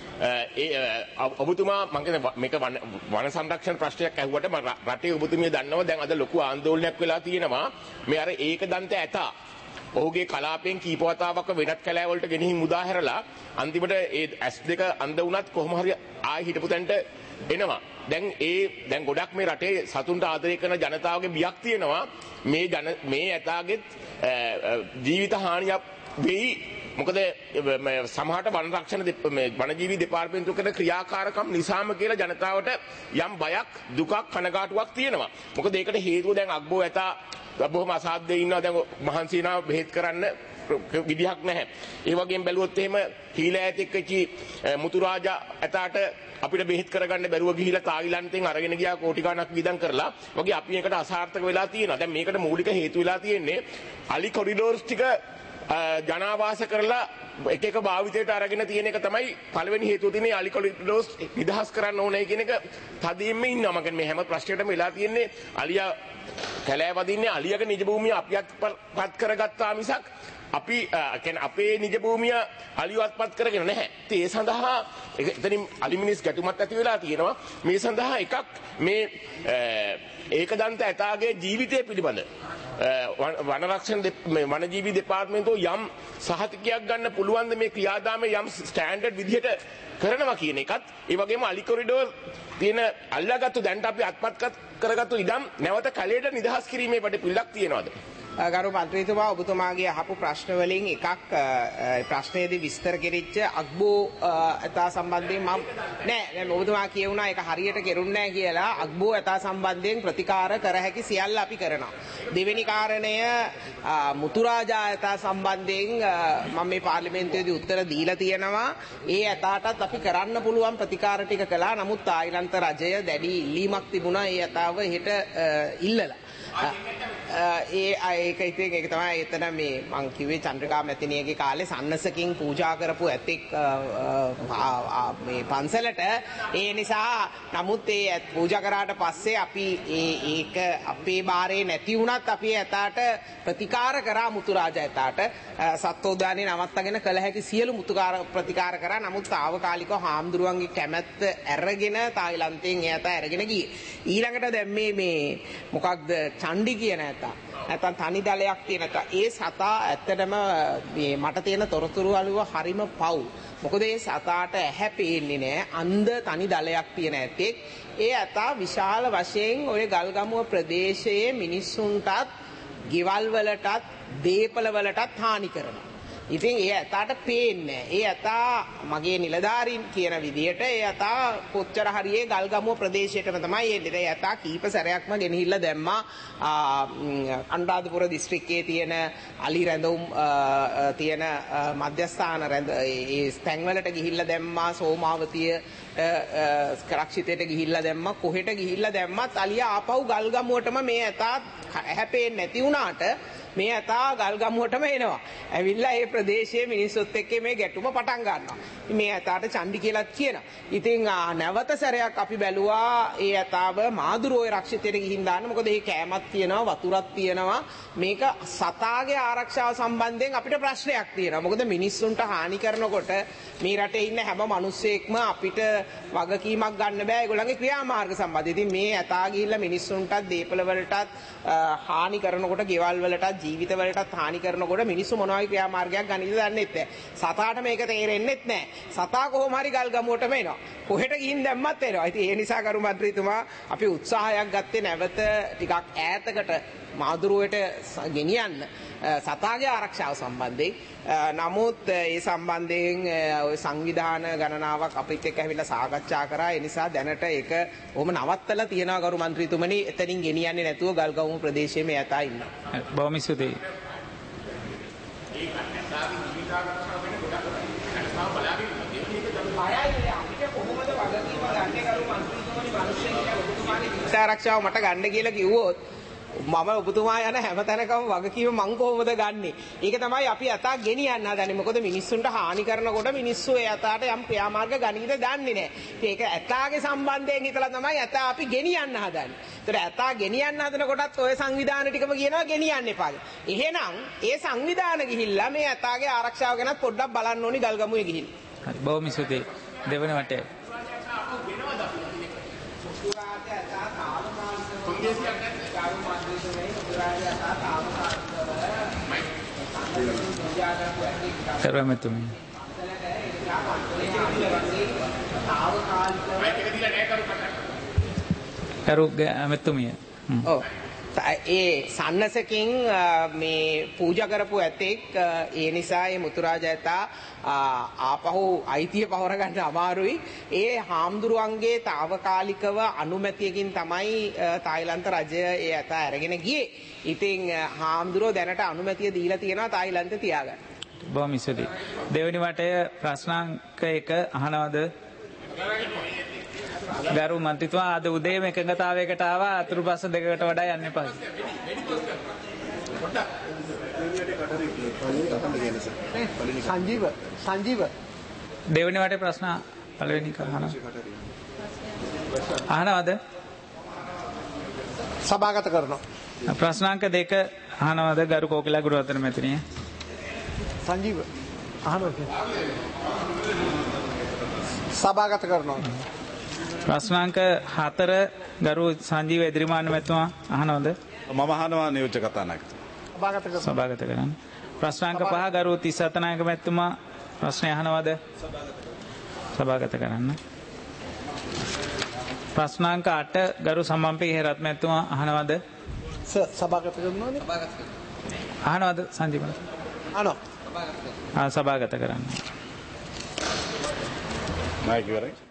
ඔබතුමා මම මේක වන සංරක්ෂණ ප්‍රශ්නයක් ඇහුවට මම රටේ ඔබතුමිය දන්නවා දැන් අද ලොකු ආందోලනයක් වෙලා තියෙනවා. මේ අර ඒක දන්ත ඇතා ඔහුගේ කලාපයෙන් කීප වතාවක් වෙනත් කැලෑවලට ගෙනihin මුදා හැරලා අන්තිමට ඒ S2 අන්ධ වුණත් කොහොම හරි ආයෙ හිටපු තැනට එනවා. දැන් ගොඩක් මේ රටේ සතුන්ට ආදරය කරන ජනතාවගේ බියක් තියෙනවා මේ ඇතාගෙත් ජීවිත හානියක් වෙයි. මොකද සමහරට වන රක්ෂණ වනජීවි දෙපාර්තමේන්තුව කරන ක්‍රියාකාරකම් නිසාම කියලා ජනතාවට යම් බයක් දුකක් කනගාටුවක් තියෙනවා. මොකද ඒකට හේතුව දැන් අග්බෝ ඇතා බොහොම අසාධ්‍යයි ඉන්නවා. දැන් මහන්සි වෙනවා බෙහෙත් කරන්න විදිහක් නැහැ. ඒ වගේම බැලුවොත් එහෙම හීලා ඇතෙක් වෙච්චි මුතුරාජා ඇතාට අපිට බෙහෙත් කරගන්න බැරුව ගිහිලා තායිලන්තයෙන් අරගෙන ගියා කෝටි ගණක් වියදම් කරලා. වගේ අපි ඒකට අසාර්ථක වෙලා තියෙනවා. දැන් මේකට මූලික හේතු වෙලා තියෙන්නේ අලි කොරිඩෝර්ස් ටික ජනාවාස කරලා එක එක භාවිතයට අරගෙන තියෙන එක තමයි පළවෙනි හේතුව තියෙන්නේ. අලි කොරිඩෝර්ස් නිදහස් කරන්න ඕනේ කියන එක තදින්ම ඉන්නවා. මම මේ හැම ප්‍රශ්නයකටම වෙලා තියෙන්නේ අලියා කැලෑ වදින්නේ අලියාගේ නිජ භූමිය අපියත් පත් කරගත්තා මිසක් අපි කියන්නේ අපේ නිජ භූමිය අලියවත්පත් කරගෙන නැහැ. ඒ සඳහා එතනින් අලි මිනිස් ගැටුමක් ඇති වෙලා තියෙනවා. මේ සඳහා එකක් මේ ඒකදන්ත ඇතාගේ ජීවිතය පිළිබඳ වනරක්ෂණ වනජීවි දෙපාර්තමේන්තුව යම් සහතිකයක් ගන්න පුළුවන් ද මේ ක්‍රියාදාමයේ යම් ස්ටෑන්ඩඩ් විදිහට කරනවා කියන එකත් ඒ වගේම අලි කොරිඩෝර් තියෙන අල්ලාගත්තු දැන්ට අපි අත්පත් කරගත්තු ඉඩම් නැවත කැලේට නිදහස් කිරීමේ පිළිලක් තියෙනවද? ගරු මන්ත්‍රීතුමා ඔබතුමාගේ අහපු ප්‍රශ්න වලින් එකක් ප්‍රශ්නයේදී විස්තර කෙරිච්ච අග්බෝ ඇතා සම්බන්ධයෙන් මම නෑ ඔබතුමා කියුණා ඒක හරියට කෙරුන්නේ නෑ කියලා. අග්බෝ ඇතා සම්බන්ධයෙන් ප්‍රතිකාර කර හැකි සියල්ල අපි කරනවා. දෙවෙනි කාරණය මුතුරාජා ඇතා සම්බන්ධයෙන් මම මේ පාර්ලිමේන්තුවේදී උත්තර දීලා තියෙනවා. ඒ ඇතාටත් අපි කරන්න පුළුවන් ප්‍රතිකාර ටික කළා. නමුත් තායිලන්ත රජය දැඩි ඉල්ලීමක් තිබුණා ඒ ඇතාව හෙට ඉල්ලලා. ඒක ඉතින් ඒක තමයි එතන මේ මං කිව්වේ චන්ද්‍රිකා මැතිණියගේ කාලේ සන්නසකින් පූජා කරපු ඇතෙක් මේ පන්සලට ඒ නිසා නමුත් ඒ පූජා කරාට පස්සේ අපි ඒක අපේ බාරේ නැති වුණත් අපි ඇතාට ප්‍රතිකාර කරා මුතුරාජා ඇතාට සත්වෝද්‍යානයේ නවත්තගෙන කළ හැකි සියලු ප්‍රතිකාර කරා. නමුත් తాවකාලිකව හාමුදුරුවන්ගේ කැමැත්ත අරගෙන තායිලන්තයෙන් ඒ ඇතා අරගෙන ගියේ. ඊළඟට දැන් මේ මොකක්ද චණ්ඩි කියන ඇතා නැත්නම් තනි දලයක් තියෙන ඇතා. ඒ සතා ඇත්තටම මේ මට තියෙන තොරතුරු අනුව හරිම පව්. මොකද ඒ සතාට ඇහැ පේන්නේ නැහැ. අන්ධ තනි දලයක් තියෙන ඇතෙක්. ඒ ඇතා විශාල වශයෙන් ওই ගල්ගමුව ප්‍රදේශයේ මිනිස්සුන්ටත්, ගෙවල් වලටත්, දීපල වලටත් හානි කරනවා. ඉතින් ඒ ඇතාට පේන්නේ නැහැ. ඒ ඇතා මගේ නිලධාරීන් කියන විදිහට ඒ ඇතා කොච්චර හරියේ ගල්ගමුව ප්‍රදේශයටම තමයි එන්නේ. ඒ ඇතා කීප සැරයක්ම ගෙනහිල්ලා දැම්මා අනුරාධපුර දිස්ත්‍රික්කයේ තියෙන අලි රැඳුම් තියෙන මධ්‍යස්ථාන ඒ තැන්වලට ගිහිල්ලා දැම්මා. සෝමාවතිය රක්ෂිතයට ගිහිල්ලා දැම්මා කොහෙට ගිහිල්ලා දැම්මත් අලියා ආපහු ගල්ගමුවටම මේ ඇතා හැපෙන්නේ නැති වුණාට මේ ඇතා ගල්ගමුවටම එනවා. ඇවිල්ලා ඒ ප්‍රදේශයේ මිනිස්සුත් එක්ක මේ ගැටුම පටන් ගන්නවා. මේ ඇතාට චණ්ඩි කියලාත් කියනවා. ඉතින් නැවත සැරයක් අපි බැලුවා ඒ ඇතාව මාදුරෝය රක්ෂිතයට ගිහින් දාන්න. මොකද මේ කෑමක් තියෙනවා වතුරක් තියෙනවා. මේක සතාගේ ආරක්ෂාව සම්බන්ධයෙන් අපිට ප්‍රශ්නයක් තියෙනවා. මොකද මිනිස්සුන්ට හානි කරනකොට මේ රටේ ඉන්න හැම මිනිස්සෙක්ම අපිට වගකීමක් ගන්න බෑ ඒගොල්ලන්ගේ ක්‍රියාමාර්ග සම්බන්ධයෙන්. ඉතින් මේ ඇතා ගිහිල්ලා මිනිස්සුන්ටත් දීපල වලටත් හානි කරනකොට ගෙවල් වලටත් ජීවිත වලටත් හානි කරනකොට මිනිස්සු මොනවායි ක්‍රියාමාර්ගයක් ගන්නද දන්නෙත් නැහැ. සතාට මේක තේරෙන්නෙත් නැහැ. සතා කොහොම හරි ගල්ගමුවටම එනවා. කොහෙට ගිහින් දැම්මත් එනවා. ඉතින් ඒ නිසා කරු මන්ත්‍රීතුමා අපි උත්සාහයක් ගත්තේ නැවත ටිකක් ඈතකට මාදුරුවට ගෙනියන්න සතාගේ ආරක්ෂාව සම්බන්ධයෙන්. නමුත් ඒ සම්බන්ධයෙන් ඔය සංවිධාන ගණනාවක් අපිත් එක්ක ඇවිල්ලා සාකච්ඡා කරා. ඒ නිසා දැනට ඒක ඔහොම නවත්තලා තියෙනවා කරු මන්ත්‍රීතුමනි. එතනින් ගෙනියන්නේ නැතුව ගල්ගමුව ප්‍රදේශයේ මේ යතා ඉන්නවා. බොහොම ස්තුතියි. ආරක්ෂාව මට ගන්න කියලා කිව්වොත් මම ඔබතුමා යන හැම තැනකම වගකීම මං කොහොමද ගන්නෙ? ඒක තමයි අපි යතා ගෙනියන්න හදන්නේ. මොකද මිනිස්සුන්ට හානි කරනකොට මිනිස්සු ඒ යතාට යම් ක්‍රියාමාර්ග ගනින්න දන්නේ නැහැ. ඒක යතාගේ සම්බන්ධයෙන් හිතලා තමයි යතා අපි ගෙනියන්න හදන්නේ. ඒතර යතා ගෙනියන්න හදනකොටත් ඔය සංවිධාන ටිකම කියනවා ගෙනියන්න එපා. එහෙනම් ඒ සංවිධාන ගිහිල්ලා මේ යතාගේ ආරක්ෂාව ගැනත් පොඩ්ඩක් බලන්න ඕනි ගල්ගමුවේ ගිහිල්ලා. හරි බොහොම ස්තුතියි. දෙවන වටේ. කරමතුමි. කරු මෙතුමිය. ඔව්. ඒ සන්නසකින් මේ පූජා කරපු ඇතෙක් ඒ නිසා මේ මුතුරාජ ඇතා ආපහු අයිතිය පවර ගන්න අමාරුයි. ඒ හාමුදුරුවන්ගේ తాවකාලිකව අනුමැතියකින් තමයි තායිලන්ත රජය ඒ ඇතා අරගෙන ගියේ. ඉතින් හාමුදුරුවෝ දැනට අනුමැතිය දීලා තියෙනවා තායිලන්තේ තියාගන්න. බොහොම ස්තුතියි. දෙවෙනි වටය ප්‍රශ්නාංක 1 අහනවද? ගරු මන්ත්‍රීතුමා අද උදේම එකඟතාවයකට ආවා. අතුරු ප්‍රශ්න දෙකකට වඩා යන්න එපා. සංජීව දෙවෙනි වටේ ප්‍රශ්න පළවෙනි එක අහනවද? සභාගත කරනවා. ප්‍රශ්නාංක 2 අහනවද ගරු කෝකිලා ගුරුවරතන මැතිණිය? සංජීව අහනවා. සභාගත කරනවා. ප්‍රශ්නාංක 4 ගරු සංජීව එදිරිමාන මැතිතුමා අහනවද? මම අහනවා නියෝජ්‍ය කතානායක. සභාගත කරන්න. ප්‍රශ්නාංක 5 ගරු තිස්සතනායක මැතිතුමා ප්‍රශ්නය අහනවද? සභාගත කරන්න. ප්‍රශ්නාංක 8 ගරු සම්මන්පේ හේරත් මැතිතුමා අහනවද? සභාගත කරනවනේ. අහනවද සංජීව? අහනවා. සභාගත කරන්න. නායක ඉවරයි.